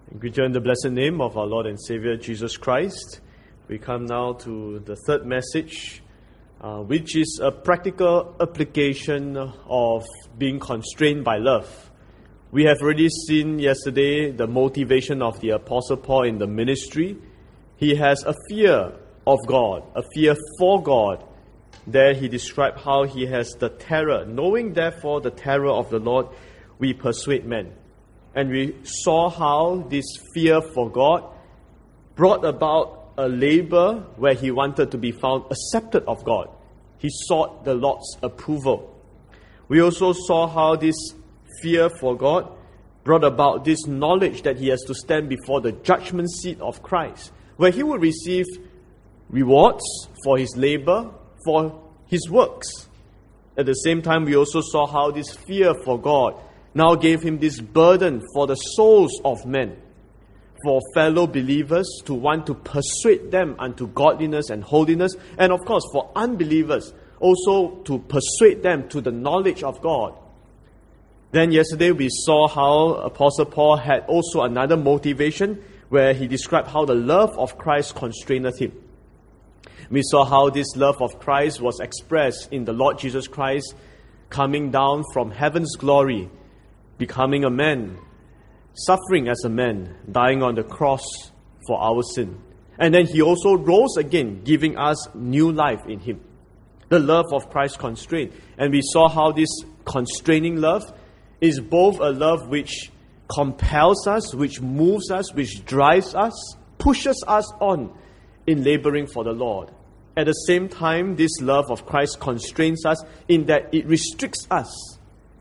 Greet you in the blessed name of our Lord and Savior Jesus Christ. We come now to the third message, which is a practical application of being constrained by love. We have already seen yesterday the motivation of the Apostle Paul in the ministry. He has a fear of God, a fear for God. There he described how he has the terror. Knowing therefore the terror of the Lord, we persuade men. And we saw how this fear for God brought about a labor where he wanted to be found accepted of God. He sought the Lord's approval. We also saw how this fear for God brought about this knowledge that he has to stand before the judgment seat of Christ, where he will receive rewards for his labor, for his works. At the same time, we also saw how this fear for God now gave him this burden for the souls of men, for fellow believers to want to persuade them unto godliness and holiness, and of course for unbelievers also to persuade them to the knowledge of God. Then yesterday we saw how Apostle Paul had also another motivation where he described how the love of Christ constraineth him. We saw how this love of Christ was expressed in the Lord Jesus Christ coming down from heaven's glory, becoming a man, suffering as a man, dying on the cross for our sin. And then he also rose again, giving us new life in him. The love of Christ constrained. And we saw how this constraining love is both a love which compels us, which moves us, which drives us, pushes us on in laboring for the Lord. At the same time, this love of Christ constrains us in that it restricts us.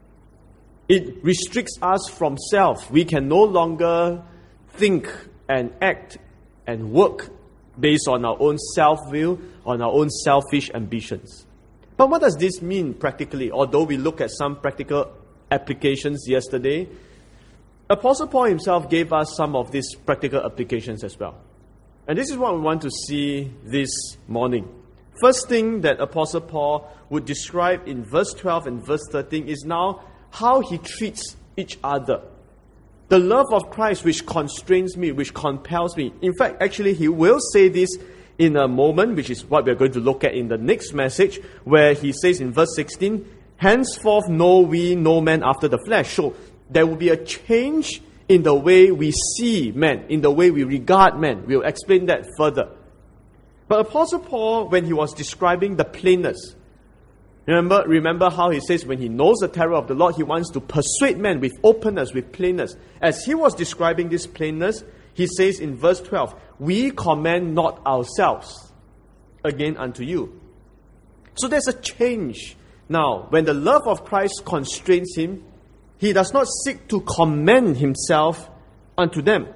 It restricts us from self. We can no longer think and act and work based on our own self-will, on our own selfish ambitions. But what does this mean practically? Although we look at some practical applications yesterday, Apostle Paul himself gave us some of these practical applications as well. And this is what we want to see this morning. First thing that Apostle Paul would describe in verse 12 and verse 13 is now how he treats each other. The love of Christ which constrains me, which compels me. In fact, actually, he will say this in a moment, which is what we're going to look at in the next message, where he says in verse 16, henceforth know we no man after the flesh. So there will be a change in the way we see men, in the way we regard men. We'll explain that further. But Apostle Paul, when he was describing the plainness, Remember how he says when he knows the terror of the Lord, he wants to persuade men with openness, with plainness. As he was describing this plainness, he says in verse 12, we commend not ourselves again unto you. So there's a change. Now, when the love of Christ constrains him, he does not seek to commend himself unto them.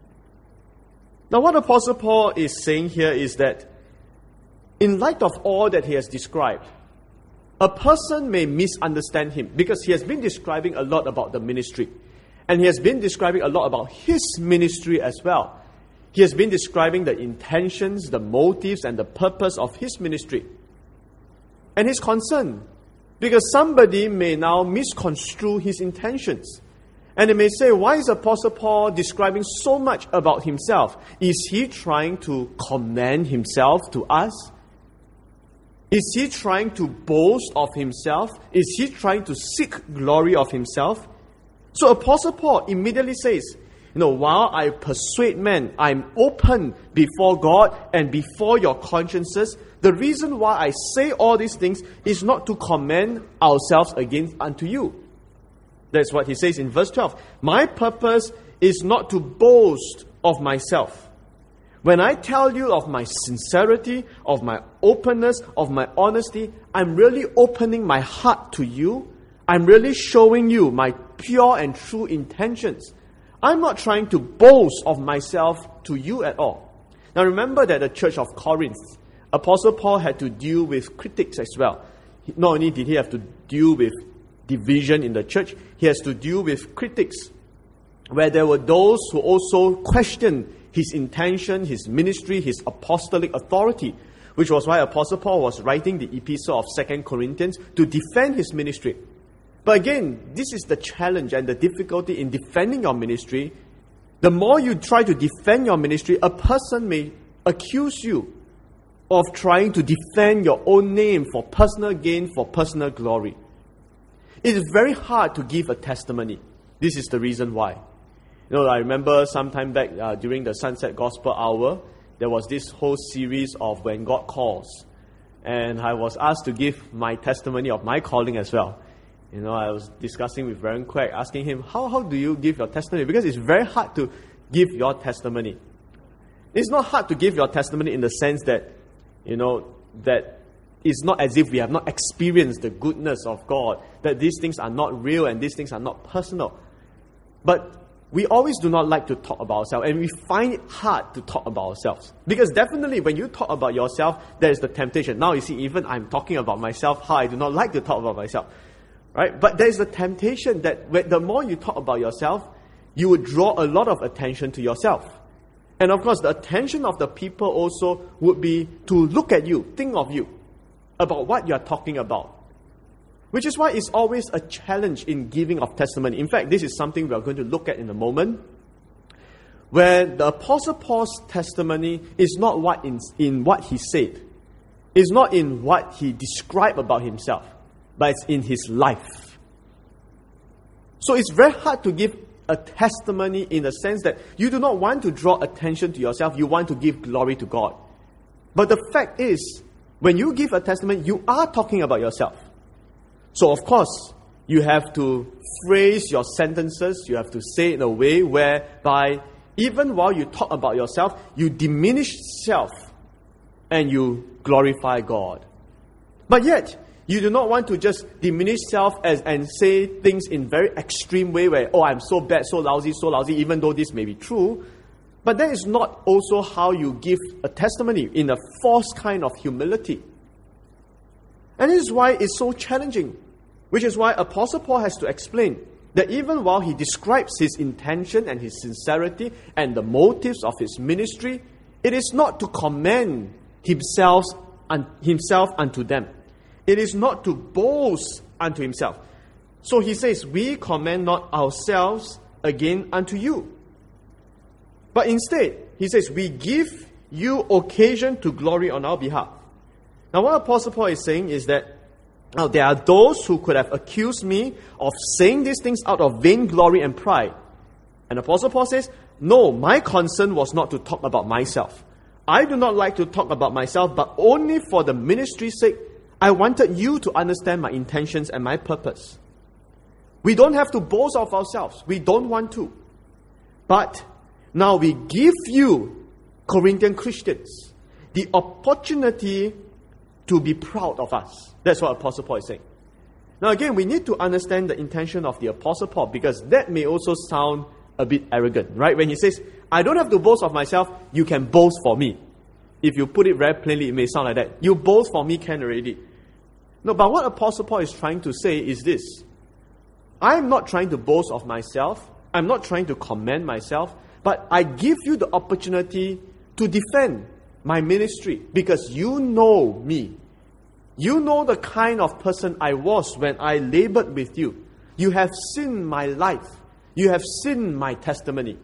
Now, what Apostle Paul is saying here is that in light of all that he has described, a person may misunderstand him because he has been describing a lot about the ministry. And he has been describing a lot about his ministry as well. He has been describing the intentions, the motives, and the purpose of his ministry. And he's concerned because somebody may now misconstrue his intentions. And they may say, why is Apostle Paul describing so much about himself? Is he trying to commend himself to us? Is he trying to boast of himself? Is he trying to seek glory of himself? So Apostle Paul immediately says, while I persuade men, I'm open before God and before your consciences. The reason why I say all these things is not to commend ourselves again unto you. That's what he says in verse 12. My purpose is not to boast of myself. When I tell you of my sincerity, of my openness, of my honesty, I'm really opening my heart to you. I'm really showing you my pure and true intentions. I'm not trying to boast of myself to you at all. Now remember that the church of Corinth, Apostle Paul had to deal with critics as well. Not only did he have to deal with division in the church, he has to deal with critics, where there were those who also questioned his intention, his ministry, his apostolic authority, which was why Apostle Paul was writing the epistle of 2 Corinthians to defend his ministry. But again, this is the challenge and the difficulty in defending your ministry, the more you try to defend your ministry, a person may accuse you of trying to defend your own name for personal gain, for personal glory. It is very hard to give a testimony. This is the reason why. I remember some time back during the Sunset Gospel Hour, there was this whole series of When God Calls. And I was asked to give my testimony of my calling as well. I was discussing with Reverend Quack, asking him, how do you give your testimony? Because it's very hard to give your testimony. It's not hard to give your testimony in the sense that, that it's not as if we have not experienced the goodness of God, that these things are not real and these things are not personal. But we always do not like to talk about ourselves, and we find it hard to talk about ourselves. Because definitely when you talk about yourself, there is the temptation. Now you see, even I'm talking about myself, how I do not like to talk about myself. Right? But there is a temptation that the more you talk about yourself, you would draw a lot of attention to yourself. And of course, the attention of the people also would be to look at you, think of you, about what you are talking about. Which is why it's always a challenge in giving of testimony. In fact, this is something we are going to look at in a moment, where the Apostle Paul's testimony is not in what he said. It's not in what he described about himself, but it's in his life. So it's very hard to give a testimony in the sense that you do not want to draw attention to yourself, you want to give glory to God. But the fact is, when you give a testimony, you are talking about yourself. So of course, you have to phrase your sentences, you have to say it in a way whereby even while you talk about yourself, you diminish self and you glorify God. But yet, you do not want to just diminish self and say things in very extreme way where, I'm so bad, so lousy, even though this may be true. But that is not also how you give a testimony, in a false kind of humility. And this is why it's so challenging. Which is why Apostle Paul has to explain that even while he describes his intention and his sincerity and the motives of his ministry, it is not to commend himself unto them. It is not to boast unto himself. So he says, we commend not ourselves again unto you. But instead, he says, we give you occasion to glory on our behalf. Now what Apostle Paul is saying is that there are those who could have accused me of saying these things out of vainglory and pride. And Apostle Paul says, no, my concern was not to talk about myself. I do not like to talk about myself, but only for the ministry's sake, I wanted you to understand my intentions and my purpose. We don't have to boast of ourselves. We don't want to. But now we give you, Corinthian Christians, the opportunity to be proud of us. That's what Apostle Paul is saying. Now again, we need to understand the intention of the Apostle Paul, because that may also sound a bit arrogant, right? When he says, I don't have to boast of myself, you can boast for me. If you put it very plainly, it may sound like that. You boast for me can already. No, but what Apostle Paul is trying to say is this. I am not trying to boast of myself. I'm not trying to commend myself. But I give you the opportunity to defend my ministry, because you know me. You know the kind of person I was when I labored with you. You have seen my life. You have seen my testimony.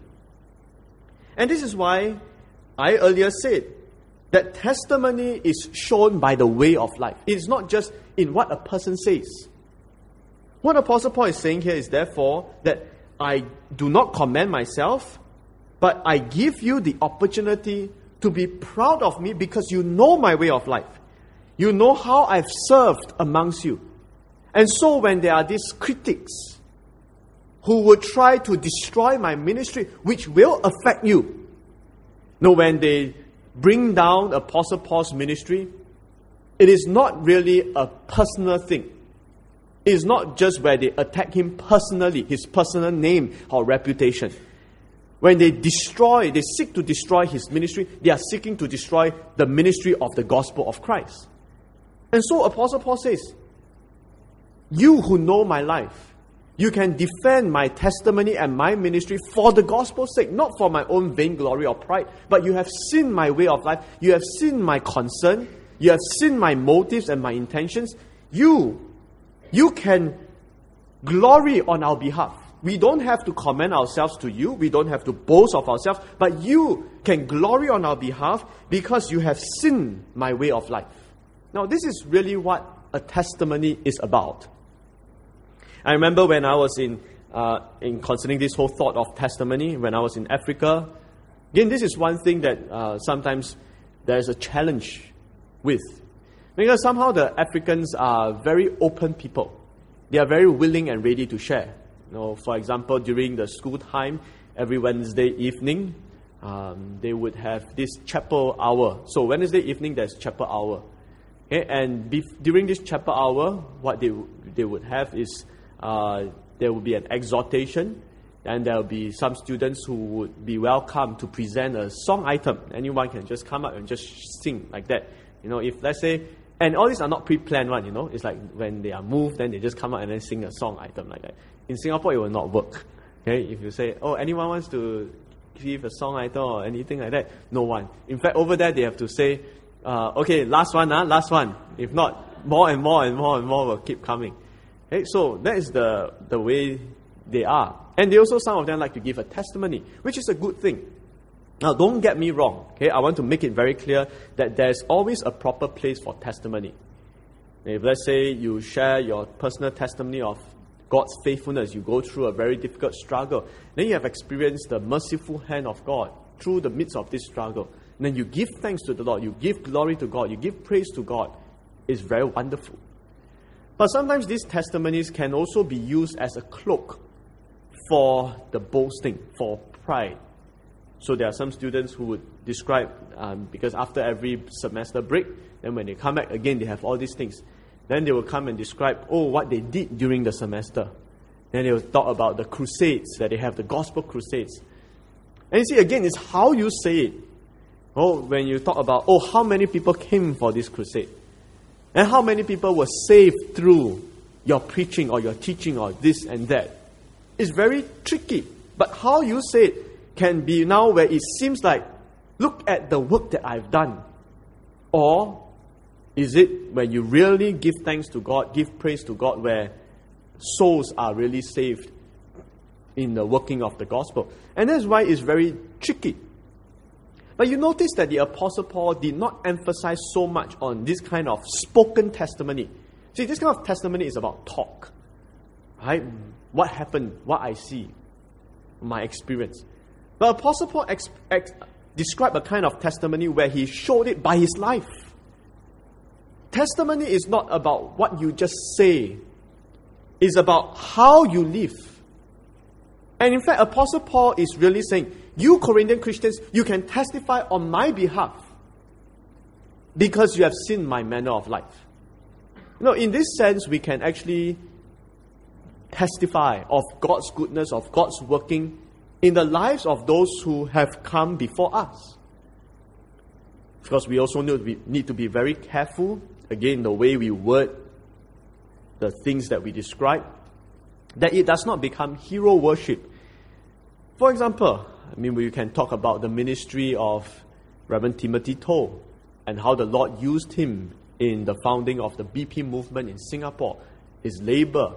And this is why I earlier said that testimony is shown by the way of life. It is not just in what a person says. What Apostle Paul is saying here is therefore that I do not commend myself, but I give you the opportunity to be proud of me, because you know my way of life. You know how I've served amongst you. And so when there are these critics who will try to destroy my ministry, which will affect you. No, when they bring down Apostle Paul's ministry, it is not really a personal thing. It is not just where they attack him personally, his personal name or reputation. When they seek to destroy his ministry, they are seeking to destroy the ministry of the gospel of Christ. And so Apostle Paul says, you who know my life, you can defend my testimony and my ministry for the gospel's sake, not for my own vainglory or pride, but you have seen my way of life, you have seen my concern, you have seen my motives and my intentions. You can glory on our behalf. we don't have to commend ourselves to you. We don't have to boast of ourselves. But you can glory on our behalf because you have seen my way of life. Now, this is really what a testimony is about. I remember when I was in considering this whole thought of testimony, when I was in Africa. Again, this is one thing that sometimes there's a challenge with. Because somehow the Africans are very open people. They are very willing and ready to share. For example, during the school time, every Wednesday evening, they would have this chapel hour. So Wednesday evening, there's chapel hour. Okay? And during this chapel hour, what they would have is there will be an exhortation, and there will be some students who would be welcome to present a song item. Anyone can just come up and just sing like that. If let's say, and all these are not pre-planned one, it's like when they are moved, then they just come up and then sing a song item like that. In Singapore, it will not work. Okay, if you say, anyone wants to give a song item or anything like that, no one. In fact, over there they have to say, last one. If not, more and more and more and more will keep coming. Okay, so that is the way they are. And they also, some of them like to give a testimony, which is a good thing. Now, don't get me wrong. Okay, I want to make it very clear that there's always a proper place for testimony. If let's say you share your personal testimony of God's faithfulness, you go through a very difficult struggle, then you have experienced the merciful hand of God through the midst of this struggle. And then you give thanks to the Lord, you give glory to God, you give praise to God. It's very wonderful. But sometimes these testimonies can also be used as a cloak for the boasting, for pride. So there are some students who would describe, because after every semester break, then when they come back again, they have all these things. Then they will come and describe, what they did during the semester. Then they will talk about the crusades, that they have the gospel crusades. And you see, again, it's how you say it. When you talk about, how many people came for this crusade? And how many people were saved through your preaching or your teaching or this and that? It's very tricky. But how you say it can be now where it seems like, look at the work that I've done. Or is it when you really give thanks to God, give praise to God, where souls are really saved in the working of the gospel? And that's why it's very tricky. But you notice that the Apostle Paul did not emphasize so much on this kind of spoken testimony. See, this kind of testimony is about talk. Right? What happened, what I see, my experience. But Apostle Paul described a kind of testimony where he showed it by his life. Testimony is not about what you just say. It's about how you live. And in fact, Apostle Paul is really saying, you Corinthian Christians, you can testify on my behalf because you have seen my manner of life. In this sense, we can actually testify of God's goodness, of God's working in the lives of those who have come before us. Of course, we also need to be very careful, again, the way we word the things that we describe, that it does not become hero worship. For example, we can talk about the ministry of Reverend Timothy Toh and how the Lord used him in the founding of the BP movement in Singapore. His labor,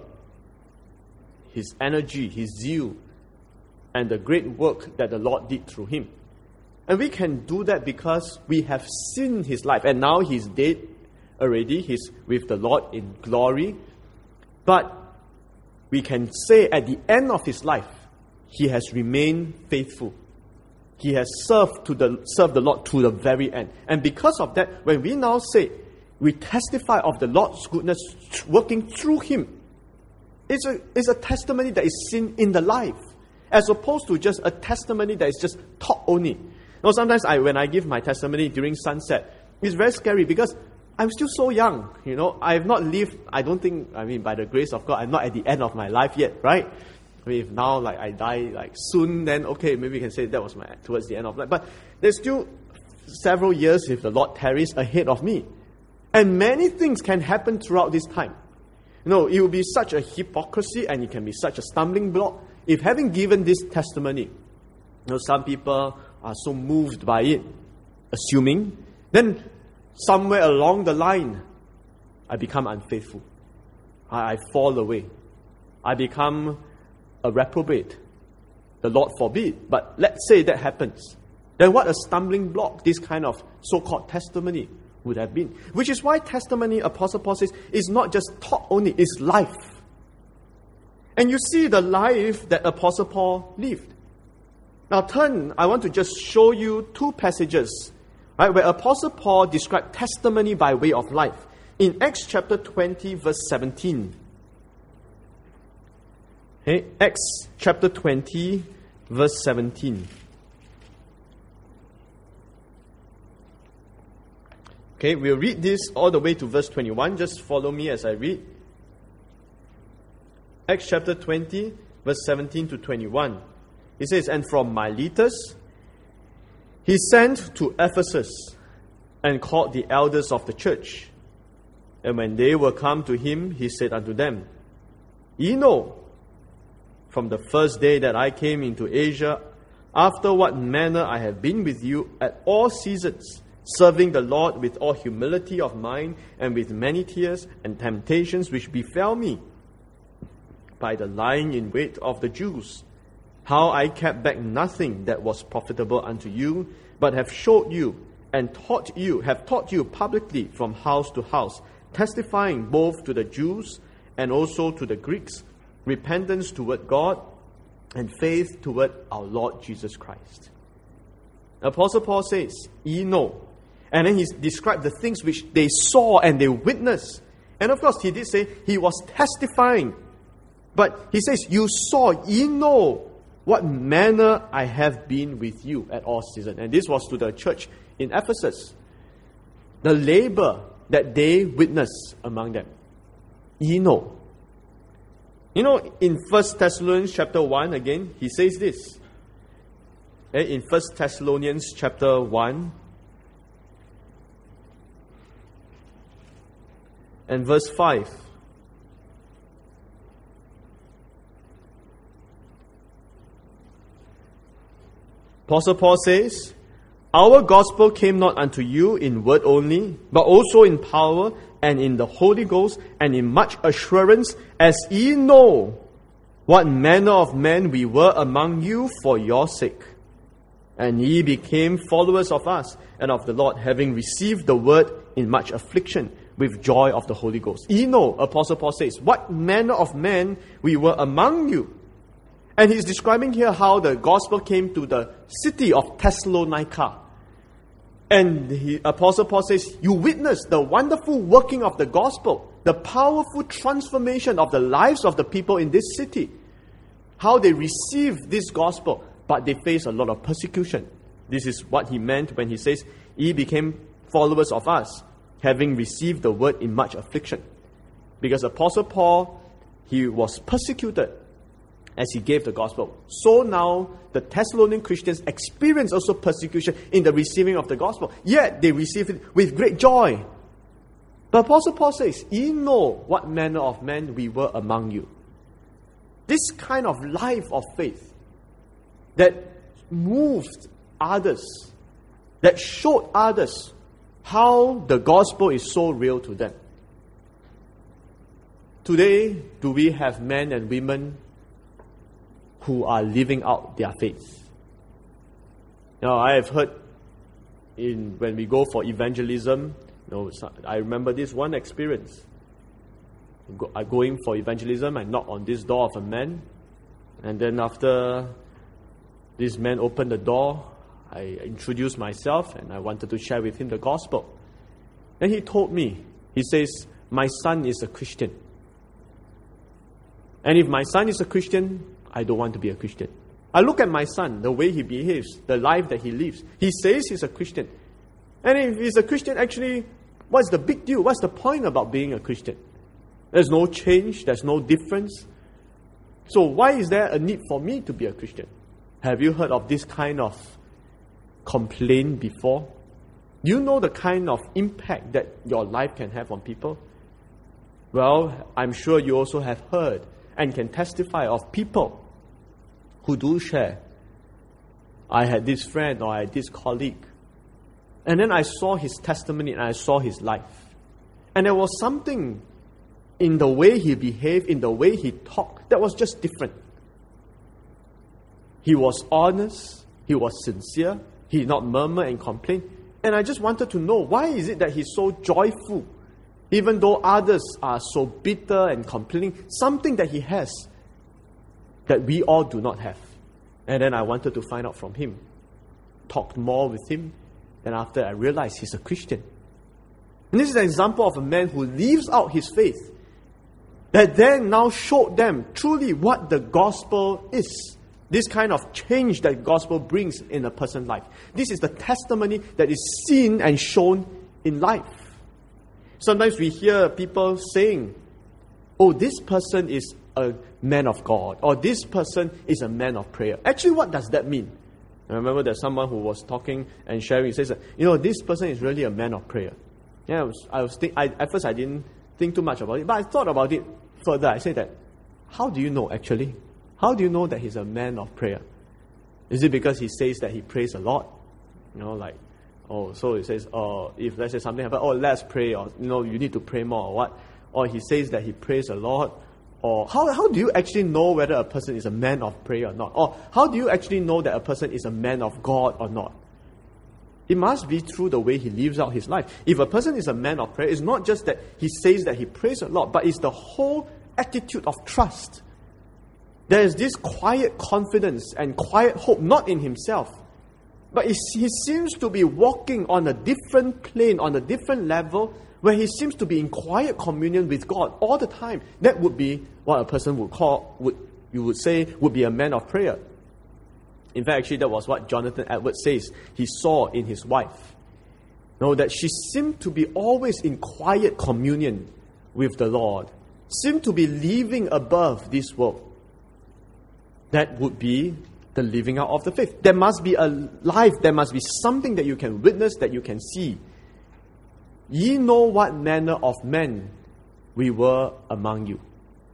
his energy, his zeal, and the great work that the Lord did through him. And we can do that because we have seen his life. And now he's dead already. He's with the Lord in glory. But we can say at the end of his life, he has remained faithful. He has served the Lord to the very end. And because of that, when we now say, we testify of the Lord's goodness working through him, it's a testimony that is seen in the life, as opposed to just a testimony that is just taught only. Sometimes when I give my testimony during sunset, it's very scary because I'm still so young. I have not lived, I don't think, by the grace of God, I'm not at the end of my life yet, right? If now I die soon, then okay, maybe we can say that was towards the end of life. But there's still several years, if the Lord tarries, ahead of me. And many things can happen throughout this time. It will be such a hypocrisy and it can be such a stumbling block if, having given this testimony, some people are so moved by it, assuming, then somewhere along the line, I become unfaithful. I fall away. I become a reprobate. The Lord forbid. But let's say that happens. Then what a stumbling block this kind of so-called testimony would have been. Which is why testimony, Apostle Paul says, is not just talk only, it's life. And you see the life that Apostle Paul lived. Now I want to just show you two passages, right, where Apostle Paul described testimony by way of life. In Acts chapter 20, verse 17. Okay, Acts chapter 20, verse 17. Okay, we'll read this all the way to verse 21. Just follow me as I read. Acts chapter 20, verse 17 to 21. It says, "And from Miletus he sent to Ephesus and called the elders of the church. And when they were come to him, he said unto them, Ye know, from the first day that I came into Asia, after what manner I have been with you at all seasons, serving the Lord with all humility of mind and with many tears and temptations which befell me by the lying in wait of the Jews, how I kept back nothing that was profitable unto you, but have showed you and have taught you publicly from house to house, testifying both to the Jews and also to the Greeks, repentance toward God and faith toward our Lord Jesus Christ." Apostle Paul says, "Ye know." And then he described the things which they saw and they witnessed. And of course, he did say he was testifying. But he says, "You saw, ye know what manner I have been with you at all seasons." And this was to the church in Ephesus. The labor that they witnessed among them. Ye know. You know, in 1 Thessalonians chapter 1, again, he says this. In 1 Thessalonians chapter 1, and verse 5. Apostle Paul says, "Our gospel came not unto you in word only, but also in power and in the Holy Ghost and in much assurance, as ye know what manner of men we were among you for your sake. And ye became followers of us and of the Lord, having received the word in much affliction with joy of the Holy Ghost." Ye know, Apostle Paul says, what manner of men we were among you. And he's describing here how the gospel came to the city of Thessalonica. And Apostle Paul says, you witnessed the wonderful working of the gospel, the powerful transformation of the lives of the people in this city. How they received this gospel, but they faced a lot of persecution. This is what he meant when he says, "Ye became followers of us, having received the word in much affliction." Because Apostle Paul, he was persecuted as he gave the gospel. So now the Thessalonian Christians experience also persecution in the receiving of the gospel. Yet they receive it with great joy. But Apostle Paul says, "Ye know what manner of men we were among you." This kind of life of faith that moved others, that showed others how the gospel is so real to them. Today, do we have men and women who are living out their faith? Now, I have heard when we go for evangelism, I remember this one experience. Going for evangelism, I knock on this door of a man, and then after this man opened the door, I introduced myself and I wanted to share with him the gospel. Then he told me, he says, "My son is a Christian. And if my son is a Christian, I don't want to be a Christian. I look at my son, the way he behaves, the life that he lives. He says he's a Christian. And if he's a Christian, actually, what's the big deal? What's the point about being a Christian? There's no change. There's no difference. So why is there a need for me to be a Christian?" Have you heard of this kind of complaint before? You know the kind of impact that your life can have on people? Well, I'm sure you also have heard and can testify of people who do share. I had this friend or I had this colleague. And then I saw his testimony and I saw his life. And there was something in the way he behaved, in the way he talked, that was just different. He was honest. He was sincere. He did not murmur and complain. And I just wanted to know, why is it that he's so joyful? Even though others are so bitter and complaining, something that he has that we all do not have. And then I wanted to find out from him. Talked more with him. And after I realized he's a Christian. And this is an example of a man who lives out his faith. That then now showed them truly what the gospel is. This kind of change that the gospel brings in a person's life. This is the testimony that is seen and shown in life. Sometimes we hear people saying, oh, this person is a man of God, or this person is a man of prayer. Actually, what does that mean? I remember there's someone who was talking and sharing, he says, this person is really a man of prayer. Yeah, at first I didn't think too much about it, but I thought about it further. I said that, how do you know actually? How do you know that he's a man of prayer? Is it because he says that he prays a lot? So he says, if let's say something happens, let's pray, or you need to pray more, or what? Or he says that he prays a lot. Or how do you actually know whether a person is a man of prayer or not? Or how do you actually know that a person is a man of God or not? It must be through the way he lives out his life. If a person is a man of prayer, it's not just that he says that he prays a lot, but it's the whole attitude of trust. There is this quiet confidence and quiet hope, not in himself, but he seems to be walking on a different plane, on a different level, where he seems to be in quiet communion with God all the time. That would be what a person would say would be a man of prayer. In fact, actually, that was what Jonathan Edwards says he saw in his wife. That she seemed to be always in quiet communion with the Lord, seemed to be living above this world. That would be the living out of the faith. There must be a life, there must be something that you can witness, that you can see. Ye know what manner of men we were among you.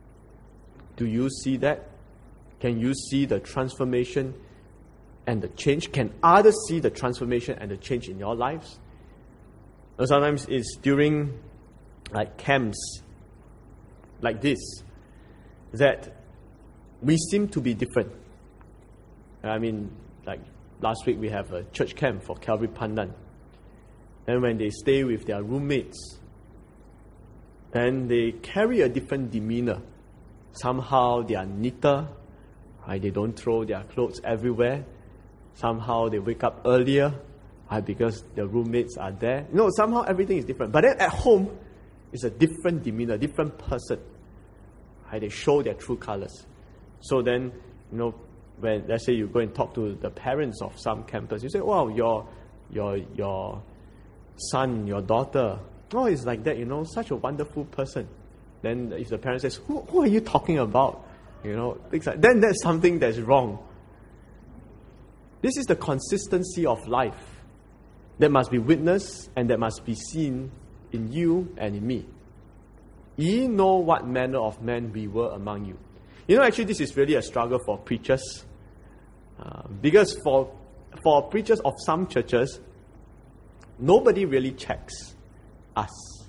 Do you see that? Can you see the transformation and the change? Can others see the transformation and the change in your lives? Sometimes it's during camps like this that we seem to be different. Last week we have a church camp for Calvary Pandan. And when they stay with their roommates, then they carry a different demeanor. Somehow they are neater, right? They don't throw their clothes everywhere. Somehow they wake up earlier, right? Because the roommates are there. Somehow everything is different. But then at home, it's a different demeanor, different person. Right? They show their true colors. So then, when let's say you go and talk to the parents of some campus, you say, wow, your son, your daughter, it's like that, such a wonderful person. Then if the parent says, who are you talking about? Things like, then that's something that's wrong. This is the consistency of life that must be witnessed and that must be seen in you and in me. Ye know what manner of men we were among you. Actually this is really a struggle for preachers. Because for preachers of some churches, nobody really checks us.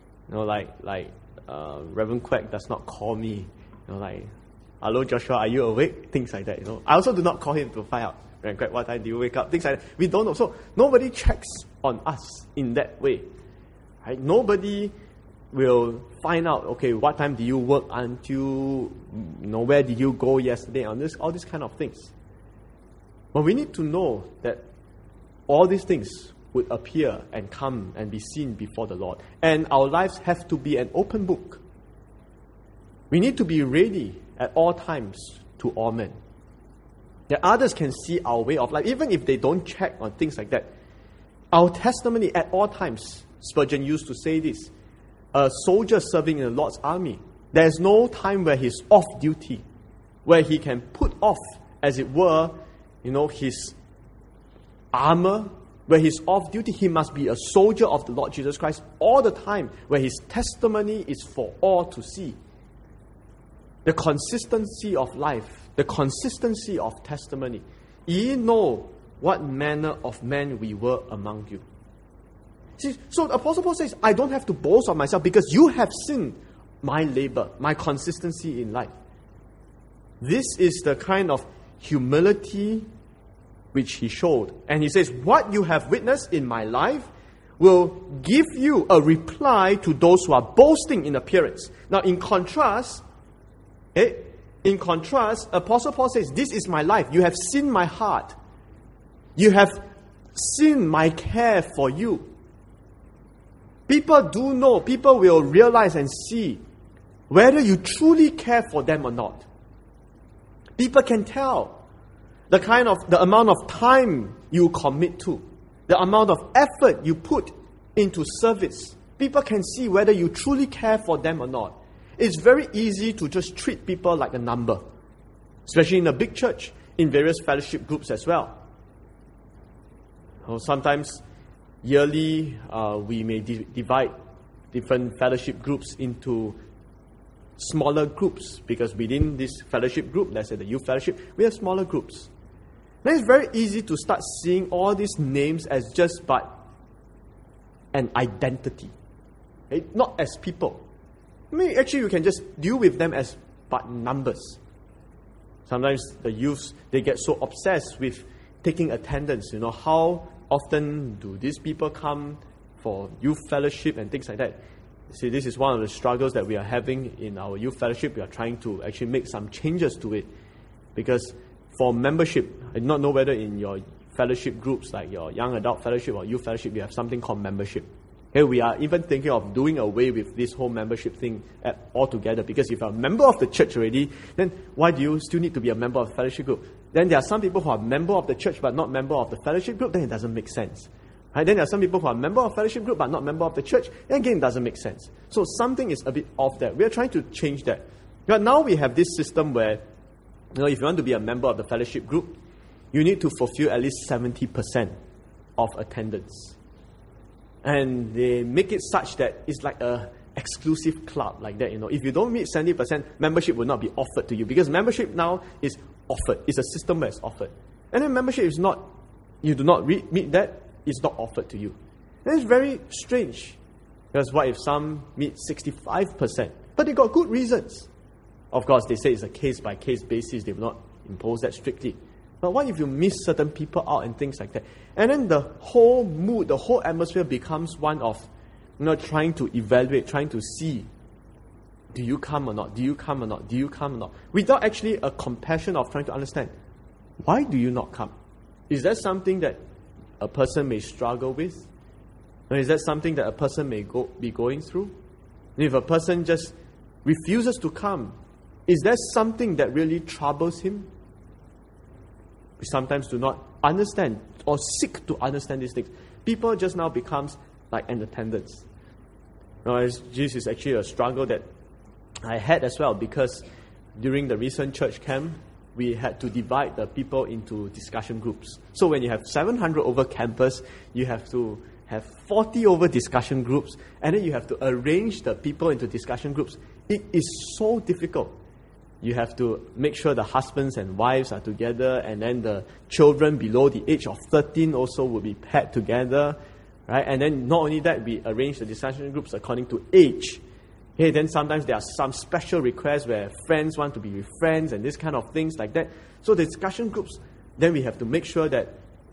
Reverend Quack does not call me. Hello Joshua, are you awake? Things like that. I also do not call him to find out, Reverend Quack, what time do you wake up? Things like that. We don't know. So nobody checks on us in that way. Right? Nobody will find out, okay, what time do you work until, where did you go yesterday? All these kind of things. But we need to know that all these things would appear and come and be seen before the Lord. And our lives have to be an open book. We need to be ready at all times to all men. That others can see our way of life, even if they don't check on things like that. Our testimony at all times, Spurgeon used to say this, a soldier serving in the Lord's army, there's no time where he's off duty, where he can put off, as it were, his armor, where he's off duty. He must be a soldier of the Lord Jesus Christ all the time, where his testimony is for all to see. The consistency of life, the consistency of testimony. Ye know what manner of men we were among you. See, so the Apostle Paul says, I don't have to boast of myself because you have seen my labor, my consistency in life. This is the kind of humility which he showed. And he says, what you have witnessed in my life will give you a reply to those who are boasting in appearance. Now, in contrast, Apostle Paul says, this is my life. You have seen my heart. You have seen my care for you. People do know, people will realize and see whether you truly care for them or not. People can tell the amount of time you commit to, the amount of effort you put into service. People can see whether you truly care for them or not. It's very easy to just treat people like a number, especially in a big church, in various fellowship groups as well. Sometimes yearly, we may divide different fellowship groups into smaller groups, because within this fellowship group, let's say the youth fellowship, we have smaller groups. Then it's very easy to start seeing all these names as just but an identity, not as people. Actually, you can just deal with them as but numbers. Sometimes the youths, they get so obsessed with taking attendance. How often do these people come for youth fellowship and things like that? See, this is one of the struggles that we are having in our youth fellowship. We are trying to actually make some changes to it. Because for membership, I do not know whether in your fellowship groups, like your young adult fellowship or youth fellowship, you have something called membership. Okay, we are even thinking of doing away with this whole membership thing altogether. Because if you're a member of the church already, then why do you still need to be a member of the fellowship group? Then there are some people who are member of the church but not member of the fellowship group. Then it doesn't make sense. Right? Then there are some people who are member of fellowship group but not member of the church. Then again, it doesn't make sense. So something is a bit off there. We are trying to change that. But now we have this system where, if you want to be a member of the fellowship group, you need to fulfill at least 70% of attendance. And they make it such that it's like a exclusive club like that. If you don't meet 70%, membership will not be offered to you, because membership now is offered. It's a system where it's offered. And then membership is not, you do not meet that, it's not offered to you. And it's very strange. Because what if some meet 65%? But they got good reasons. Of course, they say it's a case-by-case basis. They will not impose that strictly. But what if you miss certain people out and things like that? And then the whole mood, the whole atmosphere becomes one of, trying to evaluate, trying to see, do you come or not? Do you come or not? Do you come or not? Without actually a compassion of trying to understand, why do you not come? Is that something that a person may struggle with? Or is that something that a person may be going through? And if a person just refuses to come, is there something that really troubles him? We sometimes do not understand or seek to understand these things. People just now becomes like an attendance. This is actually a struggle that I had as well, because during the recent church camp, we had to divide the people into discussion groups. So when you have 700 over campus, you have to have 40 over discussion groups, and then you have to arrange the people into discussion groups. It is so difficult. You have to make sure the husbands and wives are together, and then the children below the age of 13 also will be paired together, right? And then not only that, we arrange the discussion groups according to age. Okay, then sometimes there are some special requests where friends want to be with friends and this kind of things like that. So the discussion groups, then we have to make sure that,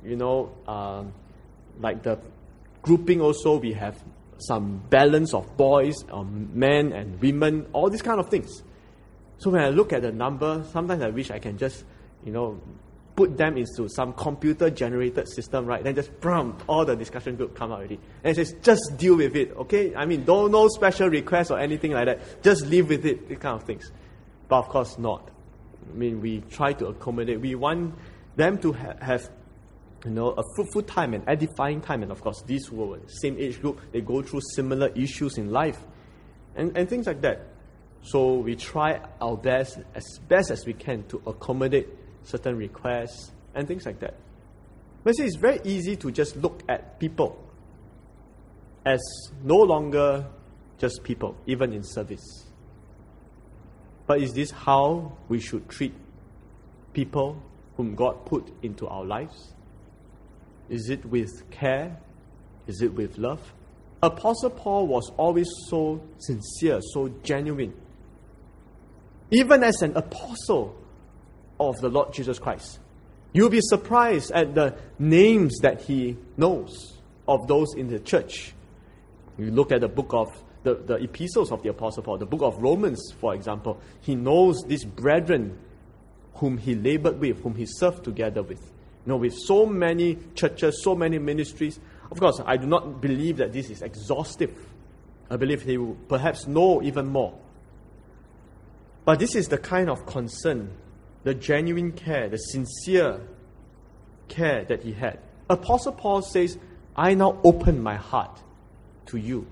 like the grouping also, we have some balance of boys, men and women, all these kind of things. So when I look at the number, sometimes I wish I can just, put them into some computer-generated system, right? Then just, all the discussion group come out already. And it says, just deal with it, okay? No special requests or anything like that. Just live with it, these kind of things. But of course not. We try to accommodate. We want them to have a fruitful time and edifying time. And of course, these who are the same age group, they go through similar issues in life. And things like that. So we try our best as we can to accommodate certain requests and things like that. But see, it's very easy to just look at people as no longer just people, even in service. But is this how we should treat people whom God put into our lives? Is it with care? Is it with love? Apostle Paul was always so sincere, so genuine. Even as an apostle, of the Lord Jesus Christ. You'll be surprised at the names that he knows of those in the church. You look at the book of the epistles of the Apostle Paul, the book of Romans, for example. He knows these brethren whom he labored with, whom he served together with. With so many churches, so many ministries. Of course, I do not believe that this is exhaustive. I believe he will perhaps know even more. But this is the kind of concern, the genuine care, the sincere care that he had. Apostle Paul says, I now open my heart to you.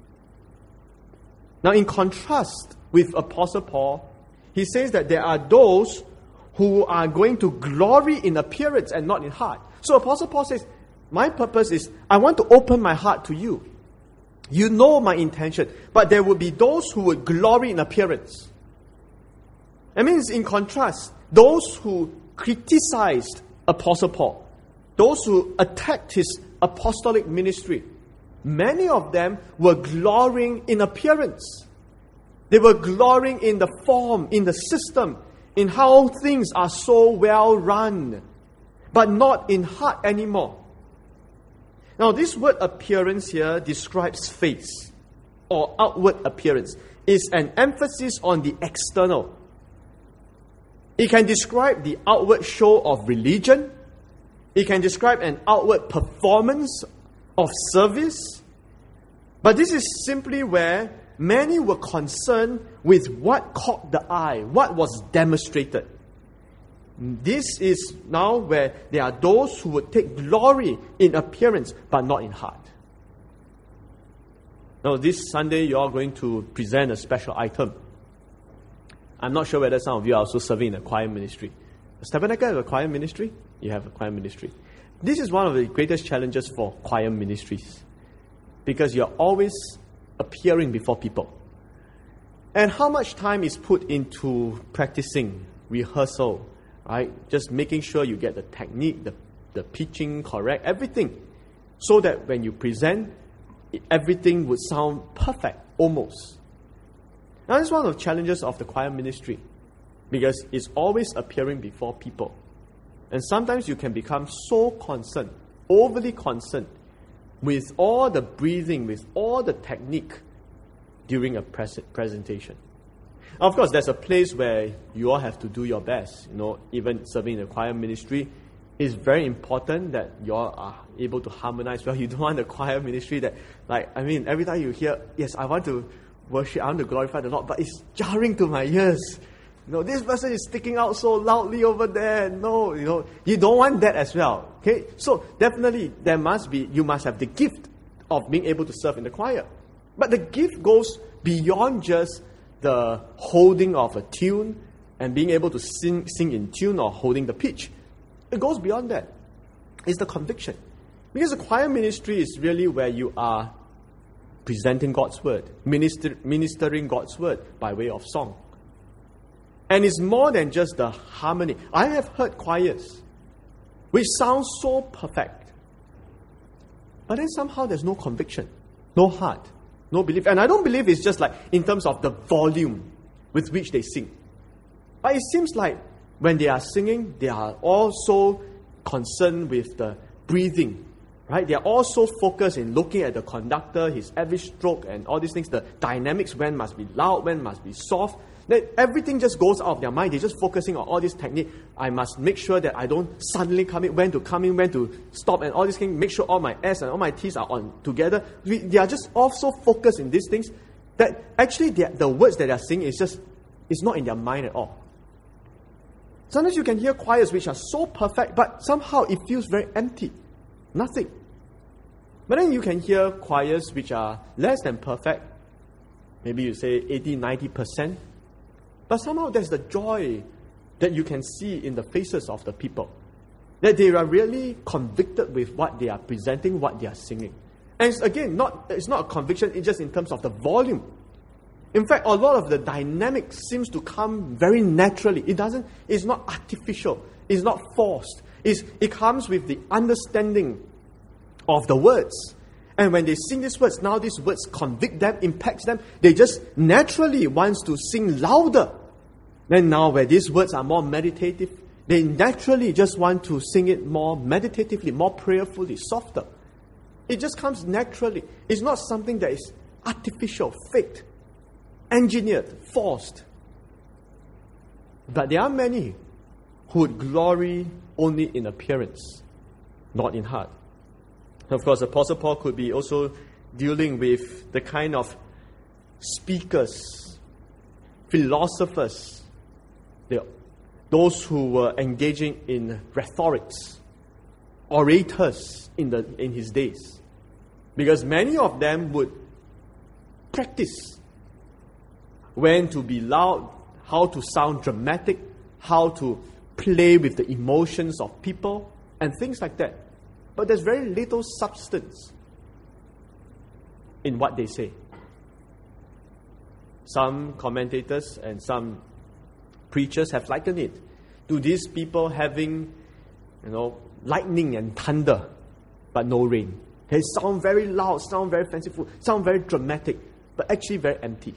Now, in contrast with Apostle Paul, he says that there are those who are going to glory in appearance and not in heart. So Apostle Paul says, my purpose is, I want to open my heart to you. You know my intention. But there will be those who will glory in appearance. That means, in contrast, those who criticized Apostle Paul, those who attacked his apostolic ministry, many of them were glorying in appearance. They were glorying in the form, in the system, in how things are so well run, but not in heart anymore. Now, this word appearance here describes face or outward appearance. It's an emphasis on the external. It can describe the outward show of religion. It can describe an outward performance of service. But this is simply where many were concerned with what caught the eye, what was demonstrated. This is now where there are those who would take glory in appearance, but not in heart. Now, this Sunday, you are going to present a special item. I'm not sure whether some of you are also serving in a choir ministry. Does Tabernacle have a choir ministry? You have a choir ministry. This is one of the greatest challenges for choir ministries, because you're always appearing before people. And how much time is put into practicing, rehearsal, right? Just making sure you get the technique, the pitching correct, everything, so that when you present, everything would sound perfect, almost. Now, this is one of the challenges of the choir ministry, because it's always appearing before people. And sometimes you can become so concerned, overly concerned, with all the breathing, with all the technique during a presentation. Now, of course, there's a place where you all have to do your best. Even serving in the choir ministry, it's very important that you all are able to harmonize well. You don't want the choir ministry that, every time you hear, yes, I want to worship, I want to glorify the Lord, but it's jarring to my ears. This person is sticking out so loudly over there. No, you don't want that as well. Okay, so definitely you must have the gift of being able to serve in the choir. But the gift goes beyond just the holding of a tune and being able to sing in tune or holding the pitch. It goes beyond that. It's the conviction. Because the choir ministry is really where you are presenting God's word, ministering God's word by way of song. And it's more than just the harmony. I have heard choirs which sound so perfect, but then somehow there's no conviction, no heart, no belief. And I don't believe it's just in terms of the volume with which they sing. But it seems like when they are singing, they are also concerned with the breathing, right? They are also focused in looking at the conductor, his every stroke and all these things, the dynamics, when must be loud, when must be soft. That everything just goes out of their mind. They're just focusing on all this technique. I must make sure that I don't suddenly come in, when to stop, and all these things. Make sure all my S and all my T's are on together. They are just also focused in these things that actually the words that they are singing is not in their mind at all. Sometimes you can hear choirs which are so perfect, but somehow it feels very empty. Nothing. But then you can hear choirs which are less than perfect. Maybe you say 80-90%. But somehow there's the joy that you can see in the faces of the people. That they are really convicted with what they are presenting, what they are singing. And it's not a conviction, it's just in terms of the volume. In fact, a lot of the dynamics seems to come very naturally. It's not artificial. It's not forced. It comes with the understanding of the words. And when they sing these words, now these words convict them, impacts them. They just naturally want to sing louder. Then now where these words are more meditative, they naturally just want to sing it more meditatively, more prayerfully, softer. It just comes naturally. It's not something that is artificial, faked, engineered, forced. But there are many who would glory only in appearance, not in heart. Of course, Apostle Paul could be also dealing with the kind of speakers, philosophers, those who were engaging in rhetorics, orators in his days. Because many of them would practice when to be loud, how to sound dramatic, how to play with the emotions of people, and things like that. But there's very little substance in what they say. Some commentators and some preachers have likened it to these people having, lightning and thunder, but no rain. They sound very loud, sound very fanciful, sound very dramatic, but actually very empty.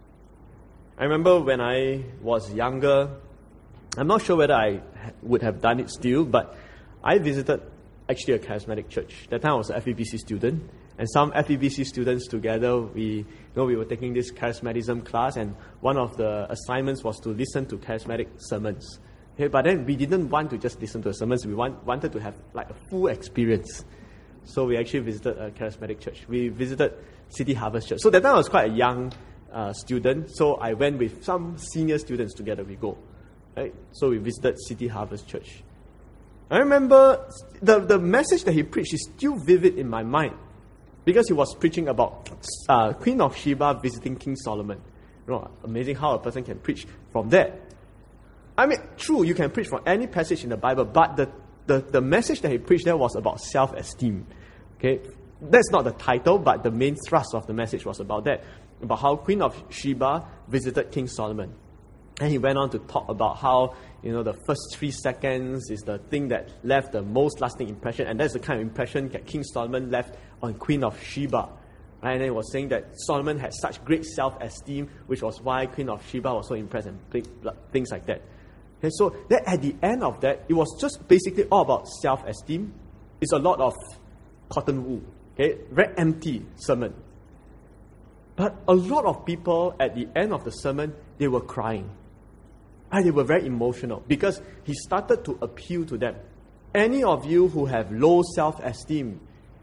I remember when I was younger, I'm not sure whether I would have done it still, but I visited actually a charismatic church. That time I was an FEBC student, and some FEBC students together, we were taking this charismatism class, and one of the assignments was to listen to charismatic sermons. Okay, but then we didn't want to just listen to the sermons, we wanted to have like a full experience. So we actually visited a charismatic church. We visited City Harvest Church. So that time I was quite a young student, so I went with some senior students together, we go. Right? So we visited City Harvest Church. I remember the message that he preached is still vivid in my mind, because he was preaching about Queen of Sheba visiting King Solomon. Amazing how a person can preach from there. I mean, true, you can preach from any passage in the Bible, but the message that he preached there was about self-esteem. Okay, that's not the title, but the main thrust of the message was about that, about how Queen of Sheba visited King Solomon. And he went on to talk about how, the first 3 seconds is the thing that left the most lasting impression, and that's the kind of impression that King Solomon left on Queen of Sheba. Right? And he was saying that Solomon had such great self-esteem, which was why Queen of Sheba was so impressed, and things like that. Okay, so then at the end of that, it was just basically all about self-esteem. It's a lot of cotton wool. Okay, very empty sermon. But a lot of people at the end of the sermon, they were crying. And they were very emotional because he started to appeal to them. Any of you who have low self-esteem,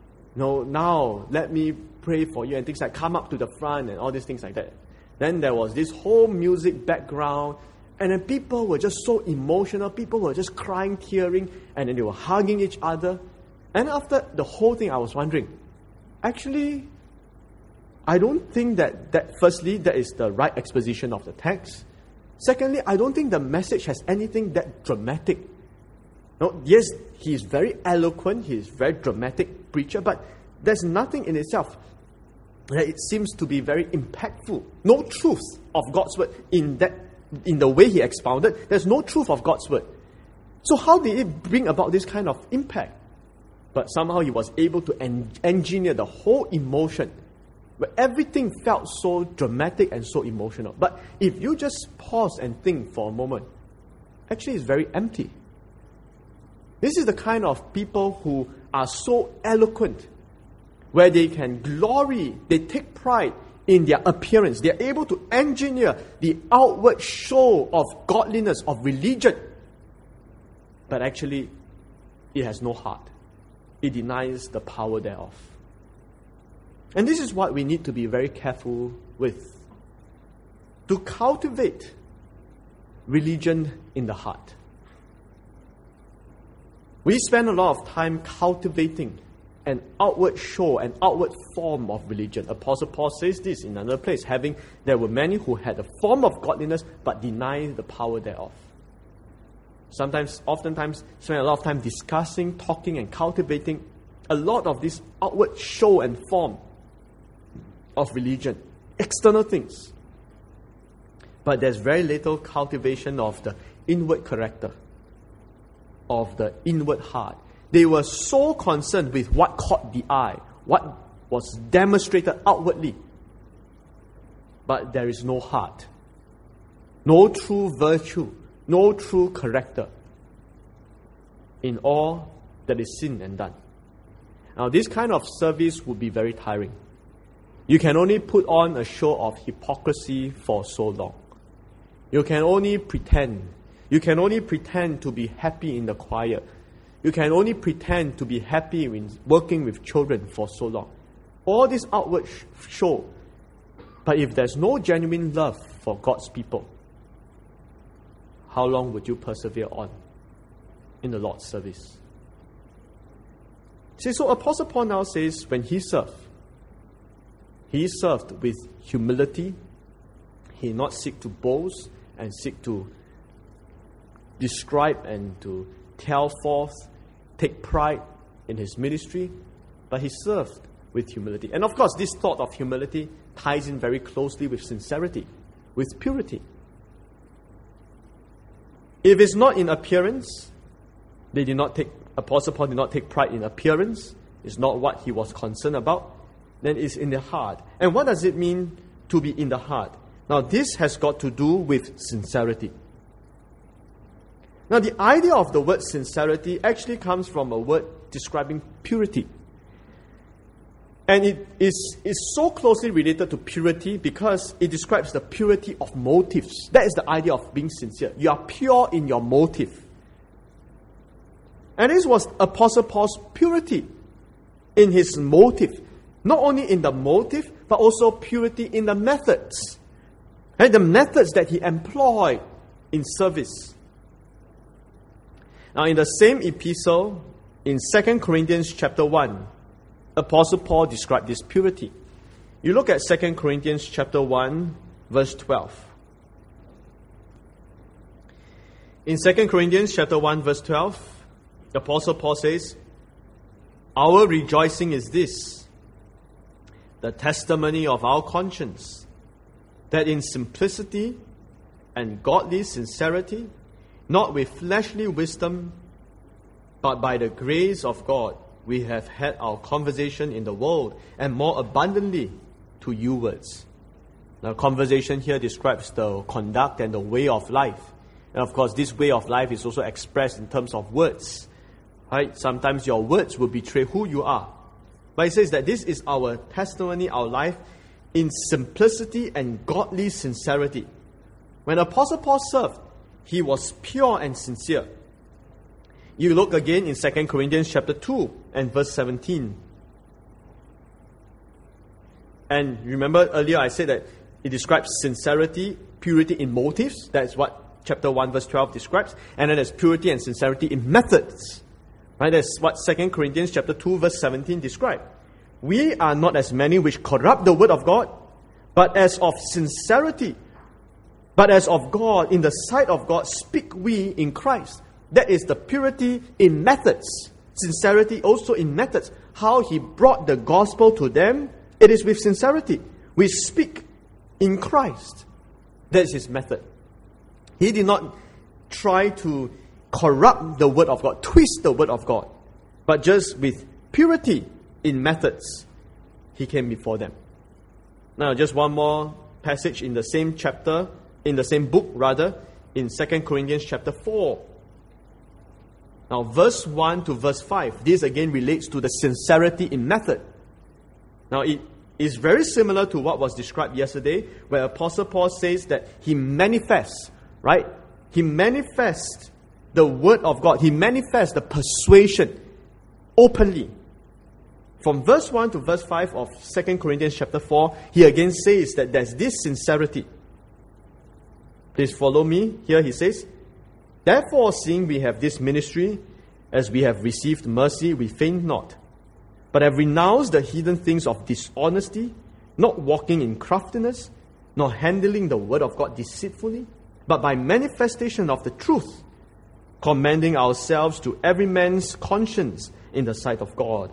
now let me pray for you, and things like come up to the front and all these things like that. Then there was this whole music background, and then people were just so emotional. People were just crying, tearing, and then they were hugging each other. And after the whole thing, I was wondering, actually, I don't think that firstly, that is the right exposition of the text. Secondly, I don't think the message has anything that dramatic. Yes, he is very eloquent, he is very dramatic preacher, but there's nothing in itself that it seems to be very impactful. No truth of God's word in the way he expounded. There's no truth of God's word. So how did it bring about this kind of impact? But somehow he was able to engineer the whole emotion, but everything felt so dramatic and so emotional. But if you just pause and think for a moment, actually it's very empty. This is the kind of people who are so eloquent, where they can glory, they take pride in their appearance. They are able to engineer the outward show of godliness, of religion. But actually, it has no heart. It denies the power thereof. And this is what we need to be very careful with. To cultivate religion in the heart. We spend a lot of time cultivating an outward show, an outward form of religion. Apostle Paul says this in another place, there were many who had a form of godliness but denied the power thereof. Oftentimes, spend a lot of time discussing, talking, and cultivating a lot of this outward show and form of religion, external things. But there's very little cultivation of the inward character, of the inward heart. They were so concerned with what caught the eye, what was demonstrated outwardly, but there is no heart. no true virtue, no true character in all that is seen and done. Now, this kind of service would be very tiring. You can only put on a show of hypocrisy for so long. You can only pretend. You can only pretend to be happy in the choir. You can only pretend to be happy in working with children for so long. All this outward show. But if there's no genuine love for God's people, how long would you persevere on in the Lord's service? See, so Apostle Paul now says when he served with humility. He did not seek to boast and seek to describe and to tell forth, take pride in his ministry, but he served with humility. And of course, this thought of humility ties in very closely with sincerity, with purity. If it's not in appearance, Apostle Paul did not take pride in appearance. It's not what he was concerned about. Then it's in the heart. And what does it mean to be in the heart? Now, this has got to do with sincerity. Now, the idea of the word sincerity actually comes from a word describing purity. And it is so closely related to purity because it describes the purity of motives. That is the idea of being sincere. You are pure in your motive. And this was Apostle Paul's purity in his motive. Not only in the motive, but also purity in the methods. And the methods that he employed in service. Now, in the same epistle, in 2 Corinthians chapter 1, Apostle Paul described this purity. You look at 2 Corinthians chapter 1, verse 12. In 2 Corinthians chapter 1, verse 12, the Apostle Paul says, "Our rejoicing is this, the testimony of our conscience, that in simplicity and godly sincerity, not with fleshly wisdom, but by the grace of God, we have had our conversation in the world, and more abundantly to you words." Now, conversation here describes the conduct and the way of life. And of course, this way of life is also expressed in terms of words. Right? Sometimes your words will betray who you are. But it says that this is our testimony, our life, in simplicity and godly sincerity. When Apostle Paul served, he was pure and sincere. You look again in 2 Corinthians chapter 2 and verse 17. And remember earlier I said that it describes sincerity, purity in motives. That's what chapter 1 verse 12 describes. And then there's purity and sincerity in methods. Right? That's what 2 Corinthians chapter 2 verse 17 describes. We are not as many which corrupt the word of God, but as of sincerity, but as of God, in the sight of God, speak we in Christ. That is the purity in methods. Sincerity also in methods. How he brought the gospel to them, it is with sincerity. We speak in Christ. That is his method. He did not try to corrupt the word of God, twist the word of God, but just with purity in methods, he came before them. Now, just one more passage in the same chapter, in the same book rather, in 2 Corinthians chapter 4. Now, verse 1 to verse 5, this again relates to the sincerity in method. Now, it is very similar to what was described yesterday, where Apostle Paul says that he manifests, right? He manifests the word of God. He manifests the persuasion openly. From verse 1 to verse 5 of 2 Corinthians chapter 4, he again says that there's this sincerity. Please follow me. Here he says, "Therefore, seeing we have this ministry, as we have received mercy, we faint not, but have renounced the hidden things of dishonesty, not walking in craftiness, nor handling the word of God deceitfully, but by manifestation of the truth, commending ourselves to every man's conscience in the sight of God.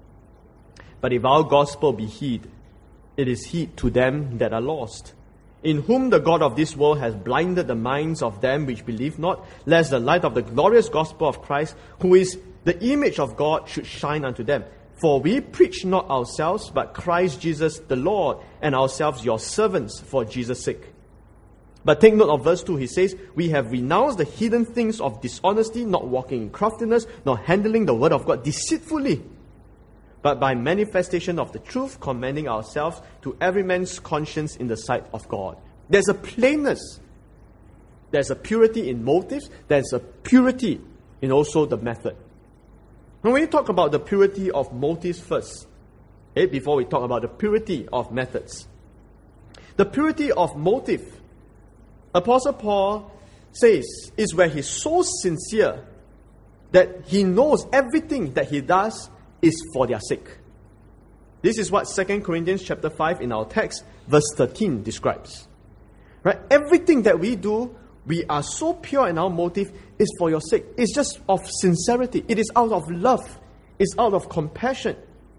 But if our gospel be hid, it is hid to them that are lost, in whom the God of this world has blinded the minds of them which believe not, lest the light of the glorious gospel of Christ, who is the image of God, should shine unto them. For we preach not ourselves, but Christ Jesus the Lord, and ourselves your servants for Jesus' sake. But take note of verse 2. He says, we have renounced the hidden things of dishonesty, not walking in craftiness, nor handling the word of God deceitfully, but by manifestation of the truth, commending ourselves to every man's conscience in the sight of God. There's a plainness. There's a purity in motives. There's a purity in also the method. Now when you talk about the purity of motives first, before we talk about the purity of methods. The purity of motive, Apostle Paul says, is where he's so sincere that he knows everything that he does is for their sake. This is what 2 Corinthians chapter 5 in our text, verse 13 describes. Right? Everything that we do, we are so pure in our motive, is for your sake. It's just of sincerity. It is out of love. It's out of compassion.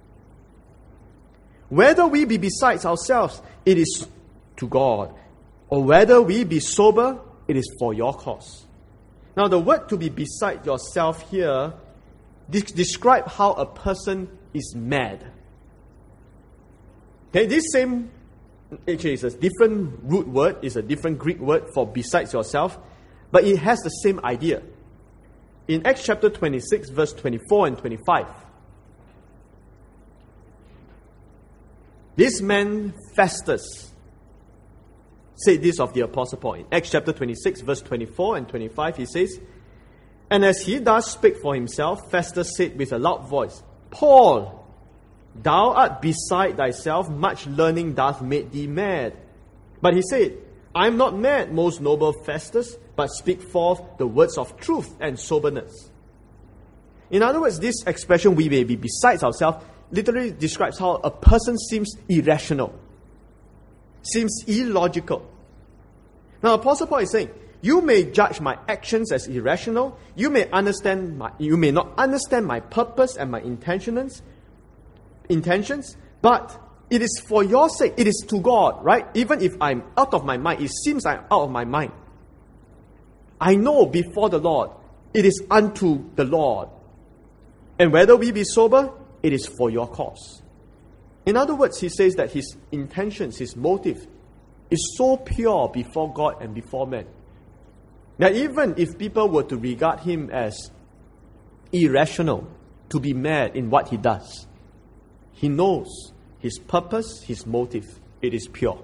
Whether we be besides ourselves, it is to God. Or whether we be sober, it is for your cause. Now the word to be beside yourself here describe how a person is mad. Okay, this same, actually it's a different root word, it's a different Greek word for besides yourself, but it has the same idea. In Acts chapter 26, verse 24 and 25, this man Festus said this of the Apostle Paul. In Acts chapter 26, verse 24 and 25, he says, and as he does speak for himself, Festus said with a loud voice, Paul, thou art beside thyself, much learning doth make thee mad. But he said, I am not mad, most noble Festus, but speak forth the words of truth and soberness. In other words, this expression, we may be besides ourselves, literally describes how a person seems irrational, seems illogical. Now, Apostle Paul is saying, you may judge my actions as irrational, you may not understand my purpose and my intentions, but it is for your sake, it is to God, right? Even if I'm out of my mind, it seems I'm out of my mind. I know before the Lord, it is unto the Lord. And whether we be sober, it is for your cause. In other words, he says that his intentions, his motive, is so pure before God and before men. Now, even if people were to regard him as irrational, to be mad in what he does, he knows his purpose, his motive, it is pure.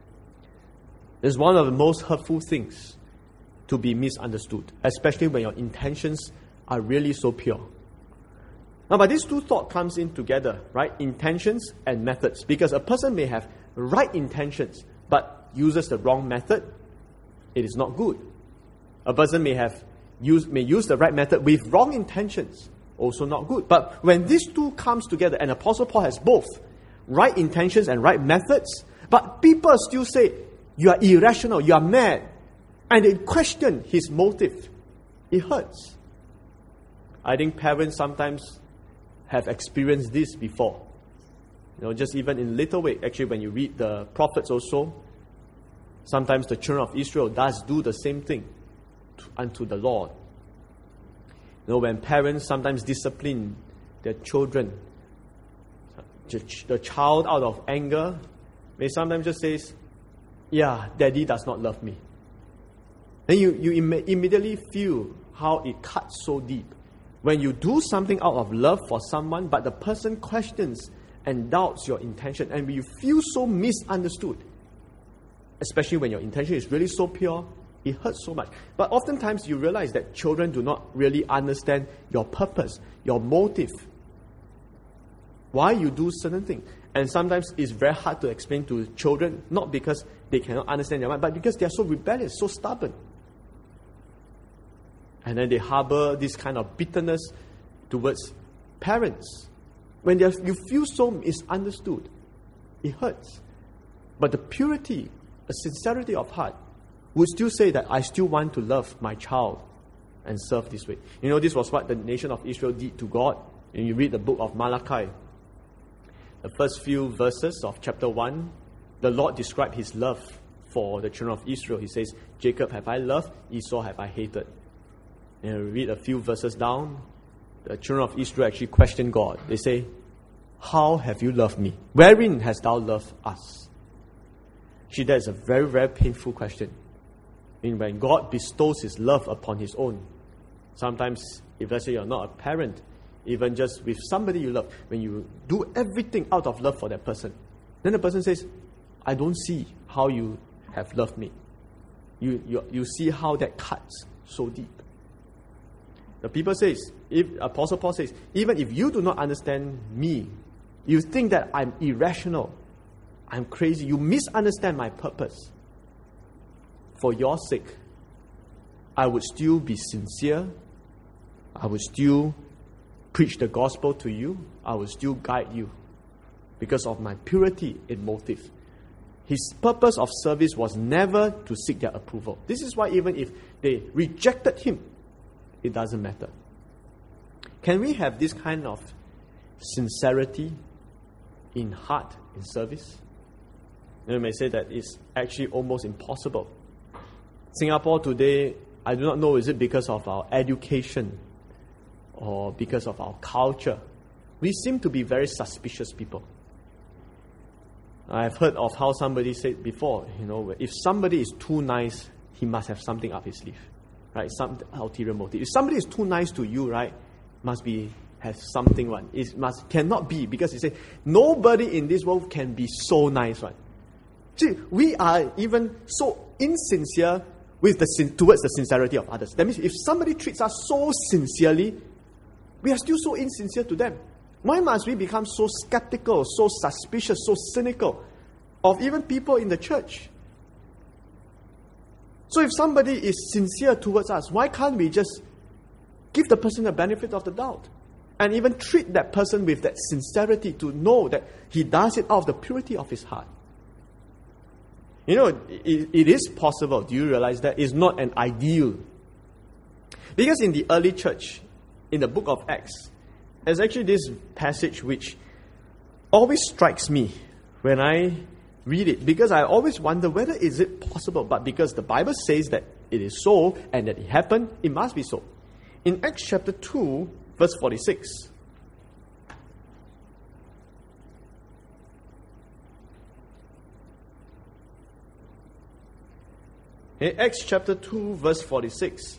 It's one of the most hurtful things to be misunderstood, especially when your intentions are really so pure. Now, but these two thoughts comes in together, right? Intentions and methods. Because a person may have right intentions, but uses the wrong method, it is not good. A person may use the right method with wrong intentions, also not good. But when these two comes together, and Apostle Paul has both, right intentions and right methods, but people still say, you are irrational, you are mad, and they question his motive, it hurts. I think parents sometimes have experienced this before. Just even in little way. Actually, when you read the prophets also, sometimes the children of Israel does do the same thing unto the Lord. When parents sometimes discipline their children, the child out of anger may sometimes just says, yeah, daddy does not love me. Then you immediately feel how it cuts so deep. When you do something out of love for someone, but the person questions and doubts your intention, and you feel so misunderstood, especially when your intention is really so pure, it hurts so much. But oftentimes you realize that children do not really understand your purpose, your motive, why you do certain things. And sometimes it's very hard to explain to children, not because they cannot understand their mind, but because they are so rebellious, so stubborn. And then they harbor this kind of bitterness towards parents. When you feel so misunderstood, it hurts. But the purity, the sincerity of heart would still say that I still want to love my child and serve this way. This was what the nation of Israel did to God. And you read the book of Malachi, the first few verses of chapter 1, the Lord described his love for the children of Israel. He says, Jacob have I loved, Esau have I hated. And we read a few verses down, the children of Israel actually question God. They say, how have you loved me? Wherein hast thou loved us? Actually, that is a very, very painful question. when God bestows His love upon His own. Sometimes, if let's say you're not a parent, even just with somebody you love, when you do everything out of love for that person, then the person says, I don't see how you have loved me. You see how that cuts so deep. The people says, Apostle Paul says, even if you do not understand me, you think that I'm irrational, I'm crazy, you misunderstand my purpose. For your sake, I would still be sincere. I would still preach the gospel to you. I would still guide you because of my purity in motive. His purpose of service was never to seek their approval. This is why even if they rejected him, it doesn't matter. Can we have this kind of sincerity in heart, in service? You may say that it's actually almost impossible. Singapore today, I do not know, is it because of our education or because of our culture? We seem to be very suspicious people. I've heard of how somebody said before, if somebody is too nice, he must have something up his sleeve, right? Some ulterior motive. If somebody is too nice to you, right, has something, right? Cannot be, because he said, nobody in this world can be so nice, right? See, we are even so insincere towards the sincerity of others. That means if somebody treats us so sincerely, we are still so insincere to them. Why must we become so skeptical, so suspicious, so cynical of even people in the church? So if somebody is sincere towards us, why can't we just give the person the benefit of the doubt and even treat that person with that sincerity to know that he does it out of the purity of his heart? It is possible. Do you realize that? It's not an ideal. Because in the early church, in the book of Acts, there's actually this passage which always strikes me when I read it, because I always wonder whether is it possible, but because the Bible says that it is so and that it happened, it must be so. In Acts chapter 2, verse 46, in Acts chapter 2, verse 46,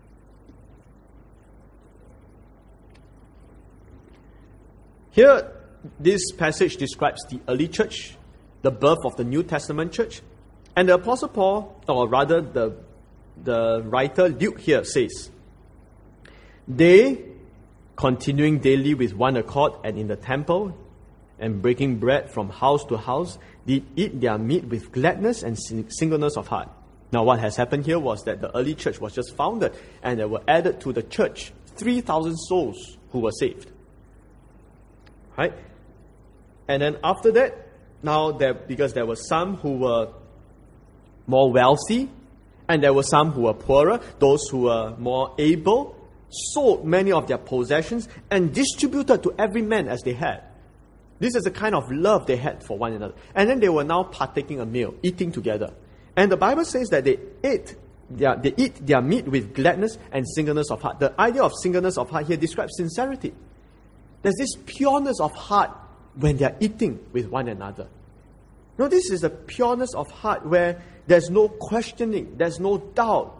here, this passage describes the early church, the birth of the New Testament church. And the Apostle Paul, or rather the writer Luke here says, they, continuing daily with one accord and in the temple, and breaking bread from house to house, did eat their meat with gladness and singleness of heart. Now what has happened here was that the early church was just founded, and there were added to the church 3,000 souls who were saved. Right? And then after that, because there were some who were more wealthy, and there were some who were poorer, those who were more able, sold many of their possessions and distributed to every man as they had. This is the kind of love they had for one another. And then they were now partaking a meal, eating together. And the Bible says that they eat their meat with gladness and singleness of heart. The idea of singleness of heart here describes sincerity. There's this pureness of heart when they are eating with one another. This is the pureness of heart where there's no questioning, there's no doubt.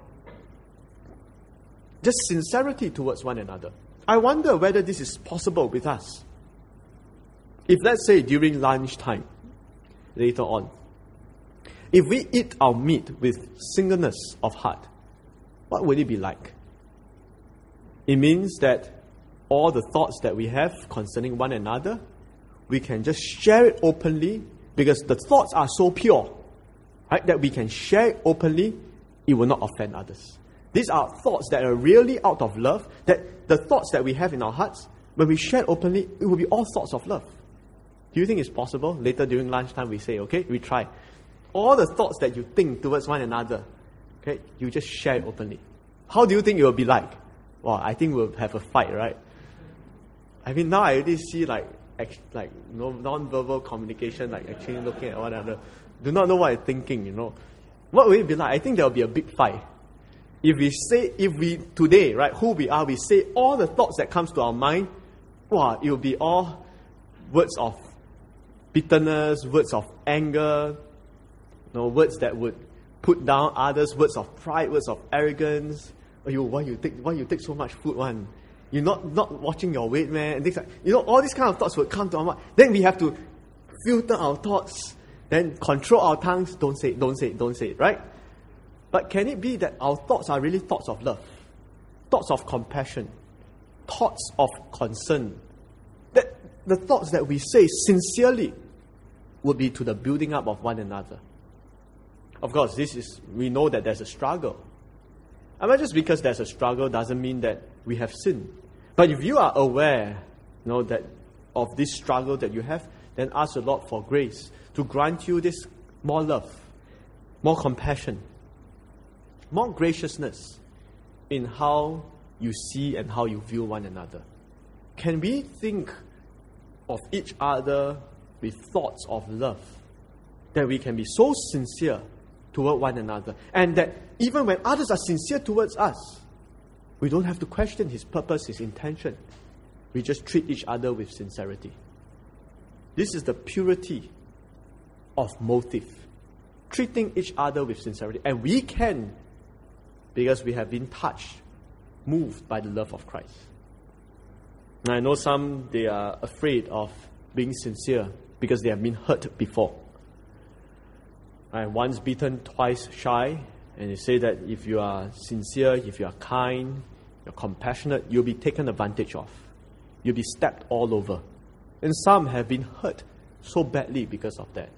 Just sincerity towards one another. I wonder whether this is possible with us. If, let's say, during lunchtime, later on, if we eat our meat with singleness of heart, what would it be like? It means that all the thoughts that we have concerning one another, we can just share it openly, because the thoughts are so pure, right, that we can share it openly. It will not offend others. These are thoughts that are really out of love, that the thoughts that we have in our hearts, when we share it openly, it will be all thoughts of love. Do you think it's possible? Later during lunchtime we say, okay, we try. All the thoughts that you think towards one another, okay, you just share it openly. How do you think it will be like? Well, I think we'll have a fight, right? I mean, now I already see non-verbal communication, like actually looking at one another. Do not know what I'm thinking, What will it be like? I think there will be a big fight. If we today, right, who we are, we say all the thoughts that comes to our mind, it will be all words of bitterness, words of anger, words that would put down others, words of pride, words of arrogance. Why you take so much food, one? You're not watching your weight, man. And things like, all these kind of thoughts will come to our mind. Then we have to filter our thoughts, then control our tongues. Don't say it, right? But can it be that our thoughts are really thoughts of love, thoughts of compassion, thoughts of concern? That the thoughts that we say sincerely would be to the building up of one another. Of course, we know that there's a struggle. And just because there's a struggle doesn't mean that we have sinned. But if you are aware, that of this struggle that you have, then ask the Lord for grace to grant you this more love, more compassion, more graciousness in how you see and how you view one another. Can we think of each other with thoughts of love, that we can be so sincere toward one another, and that even when others are sincere towards us, we don't have to question His purpose, His intention. We just treat each other with sincerity. This is the purity of motive, treating each other with sincerity. And we can, because we have been touched, moved by the love of Christ. Now, I know some, they are afraid of being sincere because they have been hurt before. Once bitten, twice shy. And they say that if you are sincere, if you are kind, you're compassionate, you'll be taken advantage of. You'll be stepped all over. And some have been hurt so badly because of that.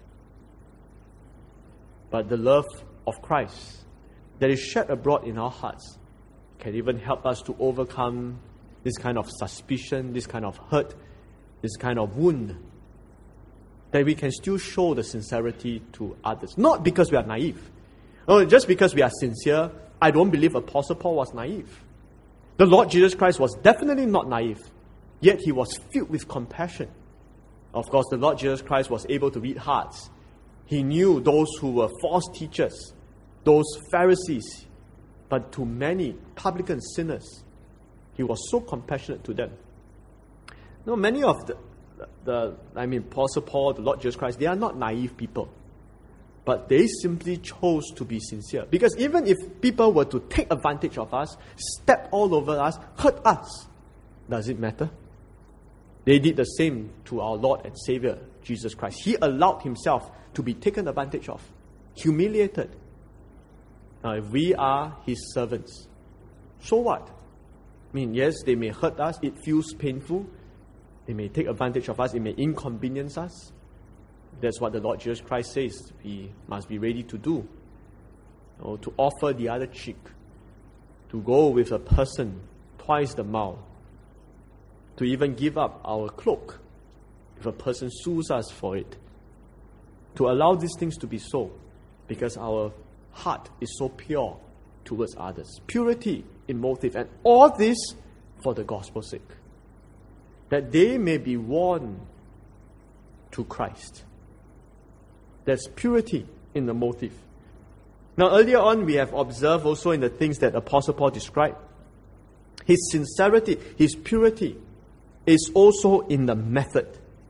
But the love of Christ that is shed abroad in our hearts can even help us to overcome this kind of suspicion, this kind of hurt, this kind of wound, that we can still show the sincerity to others. Not because we are naive. Just because we are sincere, I don't believe Apostle Paul was naive. The Lord Jesus Christ was definitely not naive, yet He was filled with compassion. Of course, the Lord Jesus Christ was able to read hearts. He knew those who were false teachers, those Pharisees, but to many publican sinners, He was so compassionate to them. Many of Apostle Paul, the Lord Jesus Christ, they are not naive people. But they simply chose to be sincere. Because even if people were to take advantage of us, step all over us, hurt us, does it matter? They did the same to our Lord and Savior, Jesus Christ. He allowed Himself to be taken advantage of, humiliated. Now, if we are His servants, so what? Yes, they may hurt us, it feels painful. They may take advantage of us, it may inconvenience us. That's what the Lord Jesus Christ says we must be ready to do. To offer the other cheek. To go with a person twice the mile. To even give up our cloak if a person sues us for it. To allow these things to be so, because our heart is so pure towards others. Purity in motive, and all this for the gospel's sake. That they may be won to Christ. There's purity in the motive. Now, earlier on, we have observed also in the things that Apostle Paul described, his sincerity, his purity is also in the method.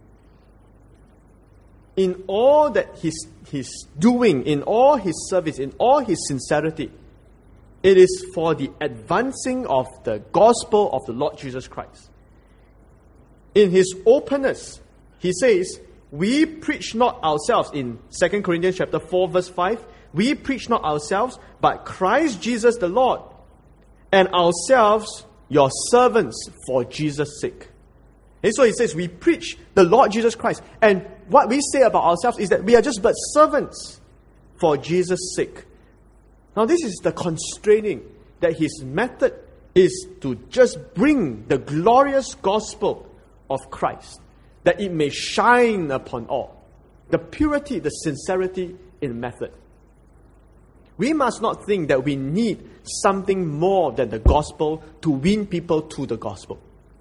In all that he's doing, in all his service, in all his sincerity, it is for the advancing of the gospel of the Lord Jesus Christ. In his openness, he says, we preach not ourselves, in 2 Corinthians chapter 4, verse 5, we preach not ourselves, but Christ Jesus the Lord, and ourselves your servants for Jesus' sake. And so he says, we preach the Lord Jesus Christ. And what we say about ourselves is that we are just but servants for Jesus' sake. Now this is the constraining, that his method is to just bring the glorious gospel of Christ, that it may shine upon all. The purity, the sincerity in method. We must not think that we need something more than the gospel to win people to the gospel.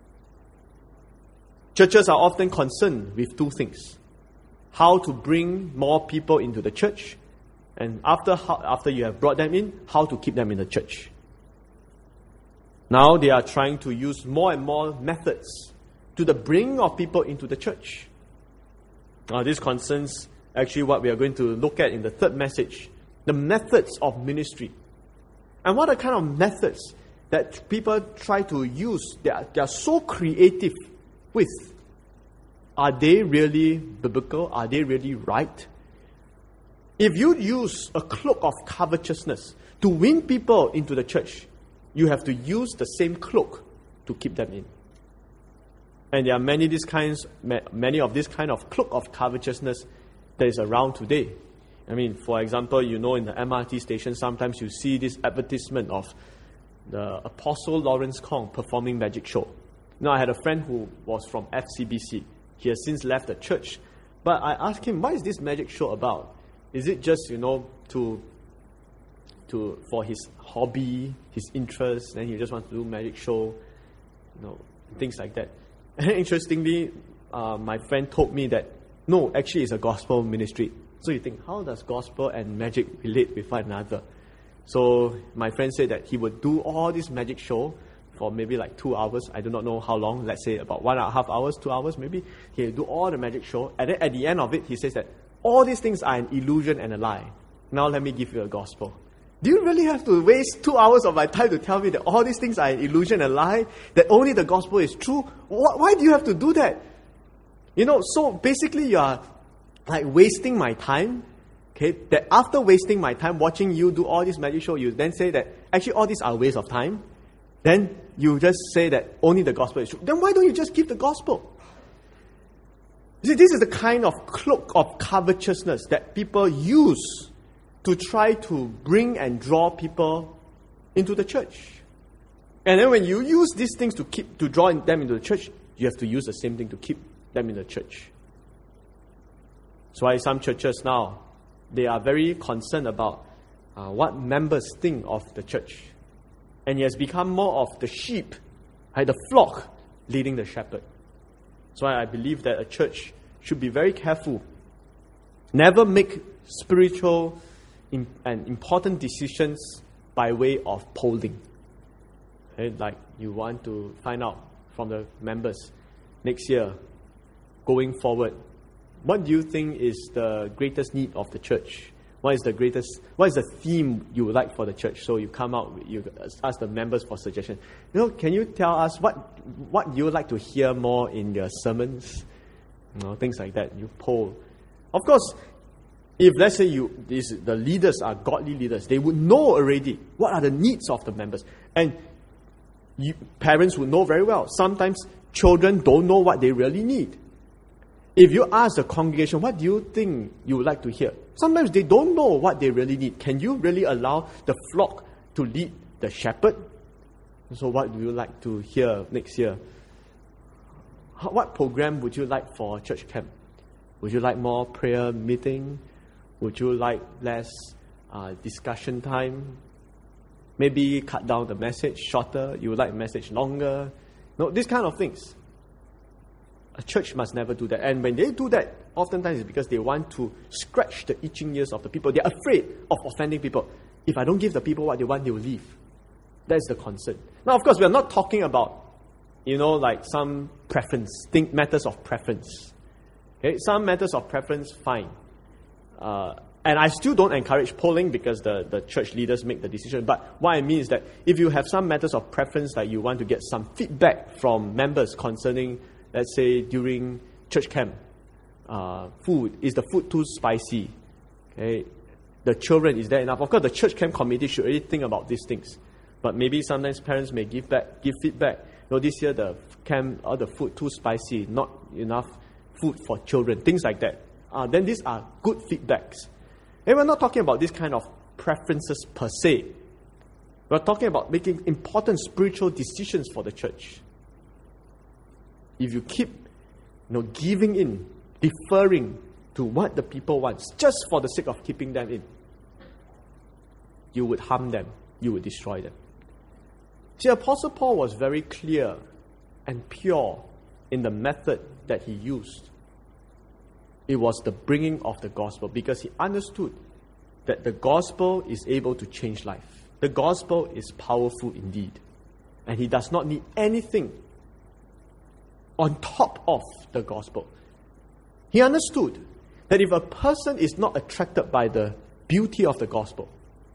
Churches are often concerned with two things. How to bring more people into the church, and after you have brought them in, how to keep them in the church. Now they are trying to use more and more methods to the bringing of people into the church. Now this concerns actually what we are going to look at in the third message the methods of ministry. And what are kind of methods that people try to use, they are so creative with? Are they really biblical? Are they really right? If you use a cloak of covetousness to win people into the church, you have to use the same cloak to keep them in. And there are many of these kind of cloak of covetousness that is around today. I mean, for example, in the MRT station, sometimes you see this advertisement of the Apostle Lawrence Kong performing magic show. I had a friend who was from FCBC. He has since left the church. But I asked him, what is this magic show about? Is it just, for his hobby, his interest, and he just wants to do magic show, things like that. And interestingly, my friend told me that, no, actually it's a gospel ministry. So you think, how does gospel and magic relate with one another? So my friend said that he would do all this magic show for maybe like 2 hours. I do not know how long. Let's say about 1.5 hours, 2 hours maybe. He would do all the magic show. And then at the end of it, he says that all these things are an illusion and a lie. Now let me give you a gospel. Do you really have to waste 2 hours of my time to tell me that all these things are an illusion and a lie? That only the gospel is true? Why do you have to do that? So basically you are like wasting my time. Okay, that after wasting my time watching you do all this magic show, you then say that actually all these are a waste of time. Then you just say that only the gospel is true. Then why don't you just keep the gospel? You see, this is the kind of cloak of covetousness that people use to try to bring and draw people into the church. And then when you use these things to draw them into the church, you have to use the same thing to keep them in the church. That's why some churches now, they are very concerned about what members think of the church. And it has become more of the sheep, right, the flock, leading the shepherd. That's why I believe that a church should be very careful. Never make spiritual and important decisions by way of polling. Okay? Like you want to find out from the members next year, going forward, what do you think is the greatest need of the church? What is the theme you would like for the church? So you come out, you ask the members for suggestion. Can you tell us what you would like to hear more in your sermons? Things like that. You poll. Of course, if let's say the leaders are godly leaders, they would know already what are the needs of the members. And parents would know very well. Sometimes children don't know what they really need. If you ask the congregation, what do you think you would like to hear? Sometimes they don't know what they really need. Can you really allow the flock to lead the shepherd? So what do you like to hear next year? What program would you like for church camp? Would you like more prayer meeting? Would you like less discussion time? Maybe cut down the message shorter? You would like message longer? These kind of things. A church must never do that. And when they do that, oftentimes it's because they want to scratch the itching ears of the people. They're afraid of offending people. If I don't give the people what they want, they will leave. That's the concern. Now, of course, we are not talking about, like some preference, matters of preference. Okay, some matters of preference, fine. And I still don't encourage polling because the church leaders make the decision. But what I mean is that if you have some matters of preference, like you want to get some feedback from members concerning, let's say, during church camp, food, is the food too spicy? Okay, the children, is there enough? Of course, the church camp committee should really think about these things. But maybe sometimes parents may give feedback. This year the camp, all the food too spicy, not enough food for children, things like that. Then these are good feedbacks. And we're not talking about this kind of preferences per se. We're talking about making important spiritual decisions for the church. If you keep giving in, deferring to what the people want, just for the sake of keeping them in, you would harm them, you would destroy them. See, Apostle Paul was very clear and pure in the method that he used. It was the bringing of the gospel, because he understood that the gospel is able to change life. The gospel is powerful indeed. And he does not need anything on top of the gospel. He understood that if a person is not attracted by the beauty of the gospel,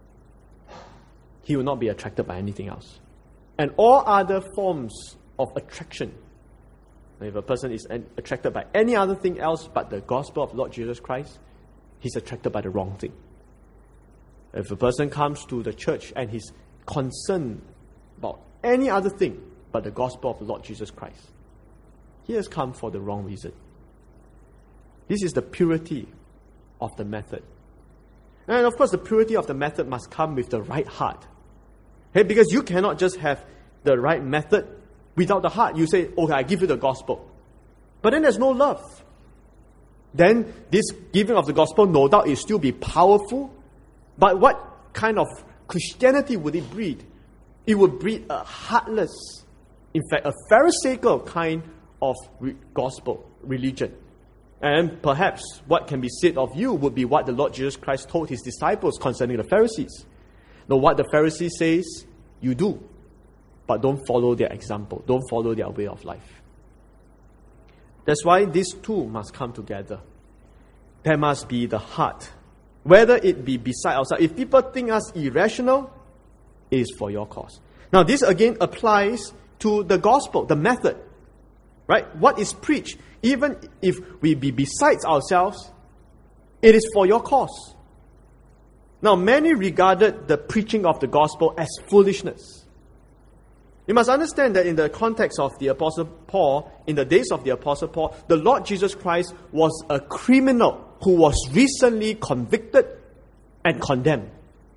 he will not be attracted by anything else. And all other forms of attraction, if a person is attracted by any other thing else but the gospel of Lord Jesus Christ, he's attracted by the wrong thing. If a person comes to the church and he's concerned about any other thing but the gospel of the Lord Jesus Christ, he has come for the wrong reason. This is the purity of the method. And of course, the purity of the method must come with the right heart. Okay, because you cannot just have the right method without the heart. You say, okay, I give you the gospel. But then there's no love. Then this giving of the gospel, no doubt, it still be powerful. But what kind of Christianity would it breed? It would breed a heartless, in fact, a pharisaical kind of gospel, religion. And perhaps what can be said of you would be what the Lord Jesus Christ told his disciples concerning the Pharisees. Now, what the Pharisees says, you do. But don't follow their example. Don't follow their way of life. That's why these two must come together. There must be the heart. Whether it be beside ourselves. If people think us irrational, it is for your cause. Now, this again applies to the gospel, the method. Right? What is preached, even if we be besides ourselves, it is for your cause. Now, many regarded the preaching of the gospel as foolishness. You must understand that in the context of the Apostle Paul, in the days of the Apostle Paul, the Lord Jesus Christ was a criminal who was recently convicted and condemned.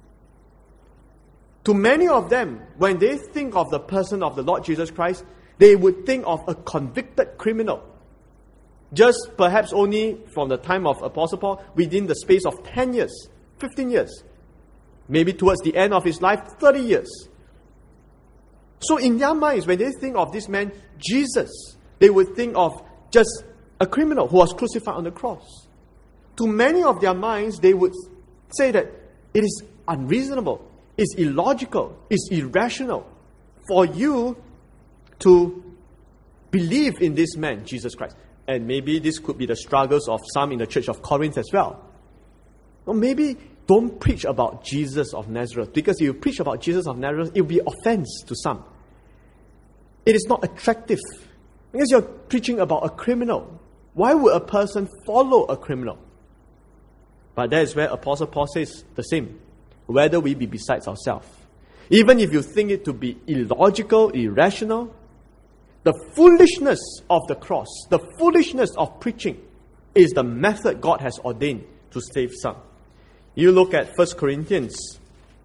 To many of them, when they think of the person of the Lord Jesus Christ, they would think of a convicted criminal. Just perhaps only from the time of Apostle Paul, within the space of 10 years, 15 years. Maybe towards the end of his life, 30 years. So in their minds, when they think of this man, Jesus, they would think of just a criminal who was crucified on the cross. To many of their minds, they would say that it is unreasonable, it's illogical, it's irrational for you to believe in this man, Jesus Christ. And maybe this could be the struggles of some in the church of Corinth as well. Or maybe don't preach about Jesus of Nazareth, because if you preach about Jesus of Nazareth, it will be offense to some. It is not attractive, because you're preaching about a criminal. Why would a person follow a criminal? But that is where Apostle Paul says the same. Whether we be besides ourselves. Even if you think it to be illogical, irrational, the foolishness of the cross, the foolishness of preaching is the method God has ordained to save some. You look at 1 Corinthians.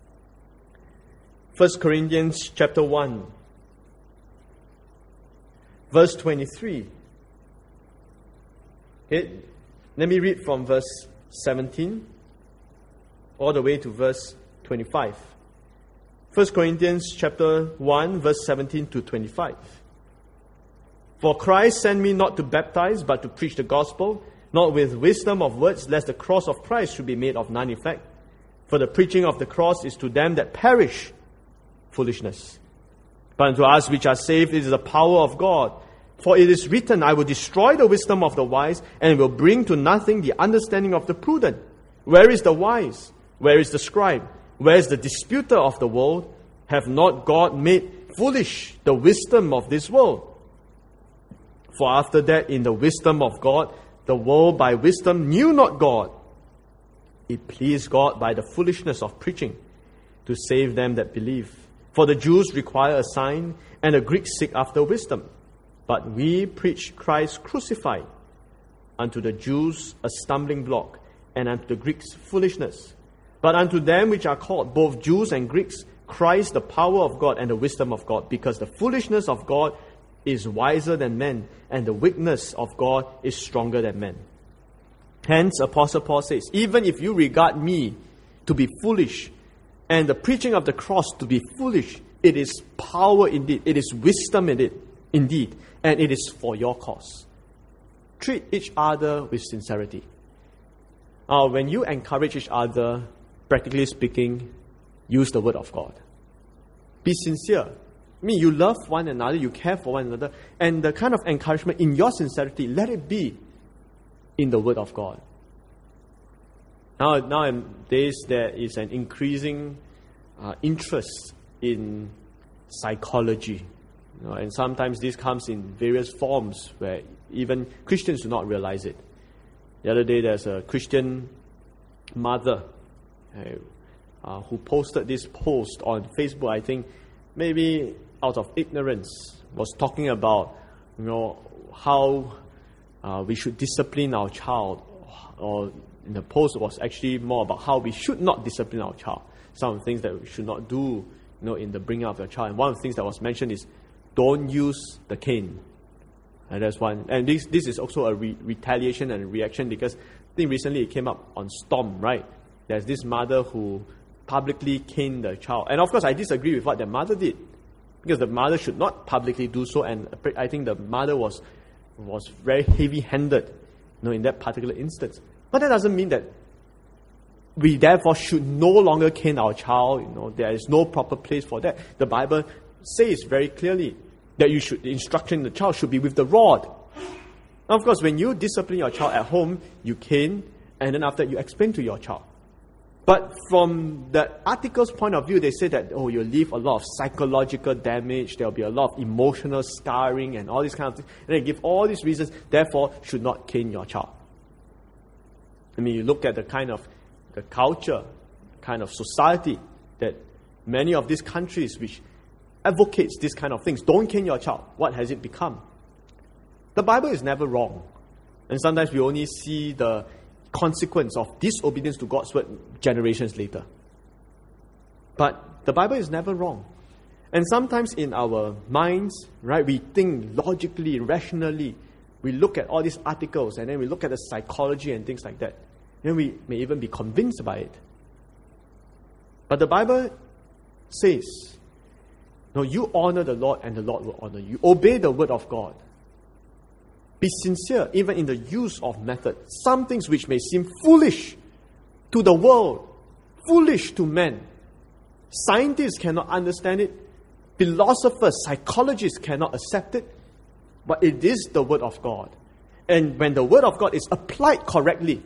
1 Corinthians chapter 1. Verse 23. Okay, let me read from verse 17 all the way to verse 25. 1 Corinthians chapter 1, verse 17 to 25. For Christ sent me not to baptize, but to preach the gospel, not with wisdom of words, lest the cross of Christ should be made of none effect. For the preaching of the cross is to them that perish foolishness. But unto us which are saved, it is the power of God. For it is written, I will destroy the wisdom of the wise, and will bring to nothing the understanding of the prudent. Where is the wise? Where is the scribe? Where is the disputer of the world? Have not God made foolish the wisdom of this world? For after that, in the wisdom of God, the world by wisdom knew not God. It pleased God by the foolishness of preaching to save them that believe. For the Jews require a sign, and the Greeks seek after wisdom. But we preach Christ crucified, unto the Jews a stumbling block, and unto the Greeks foolishness. But unto them which are called, both Jews and Greeks, Christ the power of God and the wisdom of God. Because the foolishness of God is wiser than men, and the weakness of God is stronger than men. Hence, Apostle Paul says, even if you regard me to be foolish, and the preaching of the cross to be foolish, it is power indeed, it is wisdom indeed, and it is for your cause. Treat each other with sincerity. When you encourage each other, practically speaking, use the word of God. Be sincere. I mean, you love one another, you care for one another, and the kind of encouragement in your sincerity, let it be in the word of God. Nowadays, there is an increasing interest in psychology. And sometimes this comes in various forms where even Christians do not realize it. The other day, there's a Christian mother who posted this post on Facebook, I think maybe out of ignorance, was talking about how we should discipline our child, or in the post was actually more about how we should not discipline our child. Some of the things that we should not do, in the bringing up of your child. And one of the things that was mentioned is don't use the cane. And that's one. And this is also a retaliation and reaction, because I think recently it came up on Storm, right? There's this mother who publicly caned the child. And of course, I disagree with what the mother did, because the mother should not publicly do so. And I think the mother was very heavy-handed, in that particular instance. But that doesn't mean that we therefore should no longer cane our child. There is no proper place for that. The Bible says very clearly that the instruction in the child should be with the rod. Now, of course, when you discipline your child at home, you cane, and then after you explain to your child. But from the article's point of view, they say that, you'll leave a lot of psychological damage, there'll be a lot of emotional scarring and all these kind of things. And they give all these reasons, therefore, should not cane your child. You look at the kind of the culture, kind of society that many of these countries which advocates this kind of things. Don't cane your child. What has it become? The Bible is never wrong. And sometimes we only see the consequence of disobedience to God's word generations later. But the Bible is never wrong. And sometimes in our minds, right, we think logically, rationally. We look at all these articles and then we look at the psychology and things like that. Then we may even be convinced by it. But the Bible says, no, you honor the Lord and the Lord will honor you. Obey the word of God. Be sincere even in the use of method. Some things which may seem foolish to the world, foolish to men. Scientists cannot understand it. Philosophers, psychologists cannot accept it. But it is the word of God. And when the word of God is applied correctly,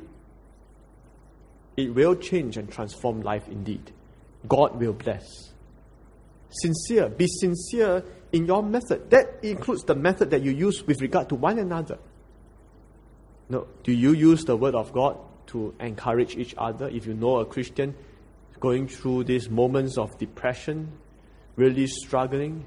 it will change and transform life indeed. God will bless. Sincere. Be sincere in your method. That includes the method that you use with regard to one another. No, do you use the word of God to encourage each other? If you know a Christian going through these moments of depression, really struggling,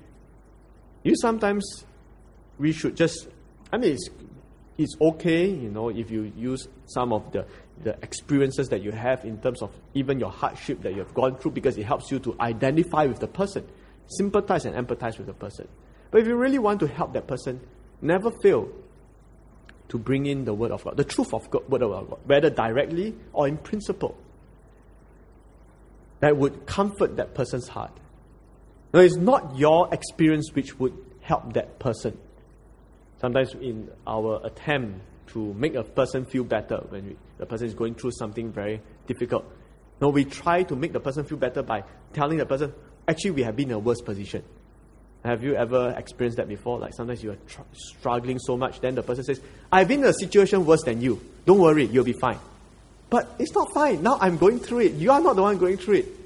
we should just, it's okay, if you use some of the experiences that you have in terms of even your hardship that you have gone through, because it helps you to identify with the person, sympathize and empathize with the person. But if you really want to help that person, never fail to bring in the word of God, the truth of God, word of God, whether directly or in principle, that would comfort that person's heart. No, it's not your experience which would help that person. Sometimes in our attempt to make a person feel better when the person is going through something very difficult, no, we try to make the person feel better by telling the person, actually we have been in a worse position. Have you ever experienced that before? Like sometimes you are struggling so much, then the person says, I've been in a situation worse than you. Don't worry, you'll be fine. But it's not fine. Now I'm going through it. You are not the one going through it.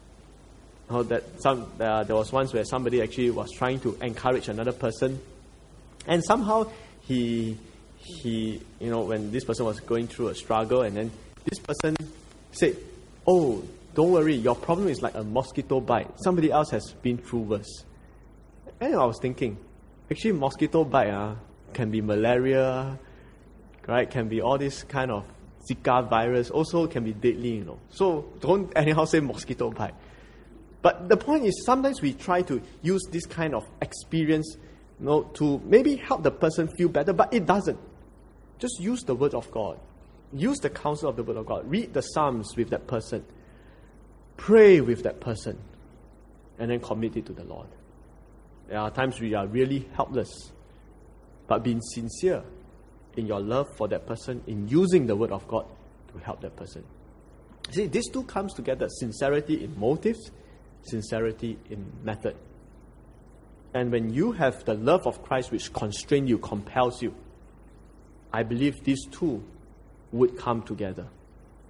There was once where somebody actually was trying to encourage another person, and somehow he when this person was going through a struggle, and then this person said, oh, don't worry, your problem is like a mosquito bite. Somebody else has been through worse. And I was thinking, actually mosquito bite can be malaria, right? Can be all this kind of Zika virus, also can be deadly, So don't anyhow say mosquito bite. But the point is, sometimes we try to use this kind of experience, to maybe help the person feel better, but it doesn't. Just use the word of God. Use the counsel of the word of God. Read the Psalms with that person. Pray with that person. And then commit it to the Lord. There are times we are really helpless. But being sincere in your love for that person, in using the word of God to help that person. See, these two comes together. Sincerity in motives, sincerity in method. And when you have the love of Christ which constrains you, compels you, I believe these two would come together.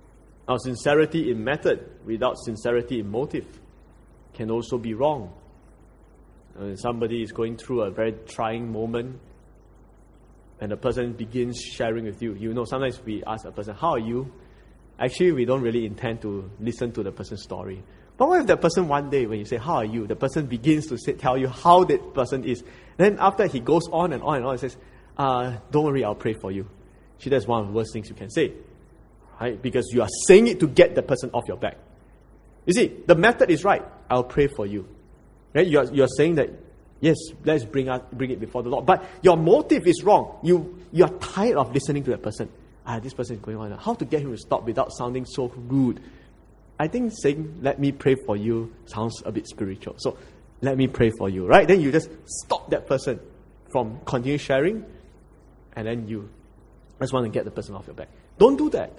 Now, sincerity in method without sincerity in motive can also be wrong. When somebody is going through a very trying moment and the person begins sharing with you, sometimes we ask a person, how are you? Actually, we don't really intend to listen to the person's story. But what if that person one day, when you say, how are you? The person begins to tell you how that person is. Then after he goes on and on and on and says, don't worry, I'll pray for you. See, that's one of the worst things you can say. Right? Because you are saying it to get the person off your back. You see, the method is right. I'll pray for you. Right? You're saying that, yes, let's bring it before the Lord. But your motive is wrong. You are tired of listening to that person. This person is going on. How to get him to stop without sounding so rude? I think saying, let me pray for you sounds a bit spiritual. So, let me pray for you, right? Then you just stop that person from continuing sharing, and then you just want to get the person off your back. Don't do that.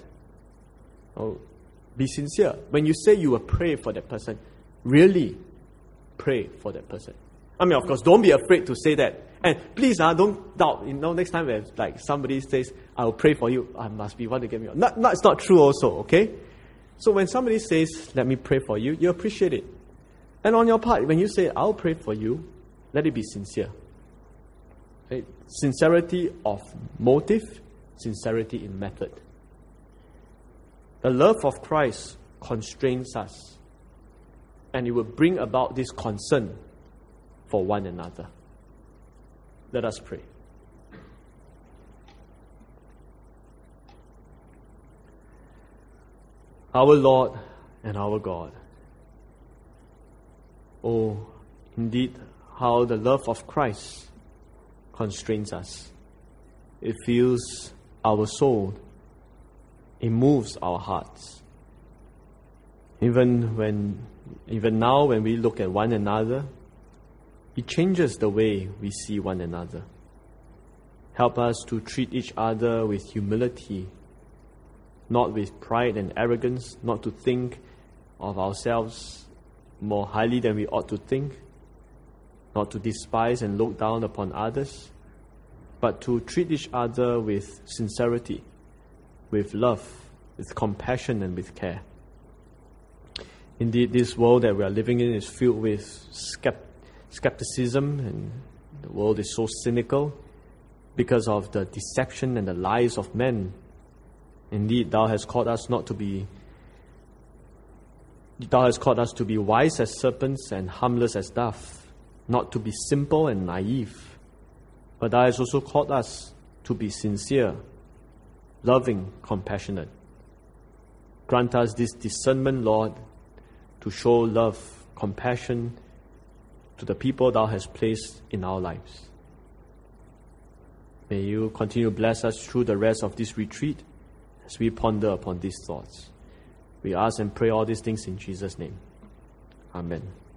Be sincere. When you say you will pray for that person, really pray for that person. I mean, of course, don't be afraid to say that. And please, don't doubt. Next time when somebody says, I will pray for you, I must be one to get me on. It's not true also, okay? So when somebody says, let me pray for you, you appreciate it. And on your part, when you say, I'll pray for you, let it be sincere. Okay? Sincerity of motive, sincerity in method. The love of Christ constrains us, and it will bring about this concern for one another. Let us pray. Our Lord and our God, oh, indeed, how the love of Christ constrains us. It fills our soul. It moves our hearts. Even now when we look at one another, it changes the way we see one another. Help us to treat each other with humility, not with pride and arrogance, not to think of ourselves more highly than we ought to think, not to despise and look down upon others, but to treat each other with sincerity, with love, with compassion and with care. Indeed, this world that we are living in is filled with skepticism, and the world is so cynical because of the deception and the lies of men. Indeed, Thou hast called us to be wise as serpents and harmless as doves, not to be simple and naive. But Thou hast also called us to be sincere, loving, compassionate. Grant us this discernment, Lord, to show love, compassion to the people Thou hast placed in our lives. May You continue to bless us through the rest of this retreat as we ponder upon these thoughts. We ask and pray all these things in Jesus' name. Amen.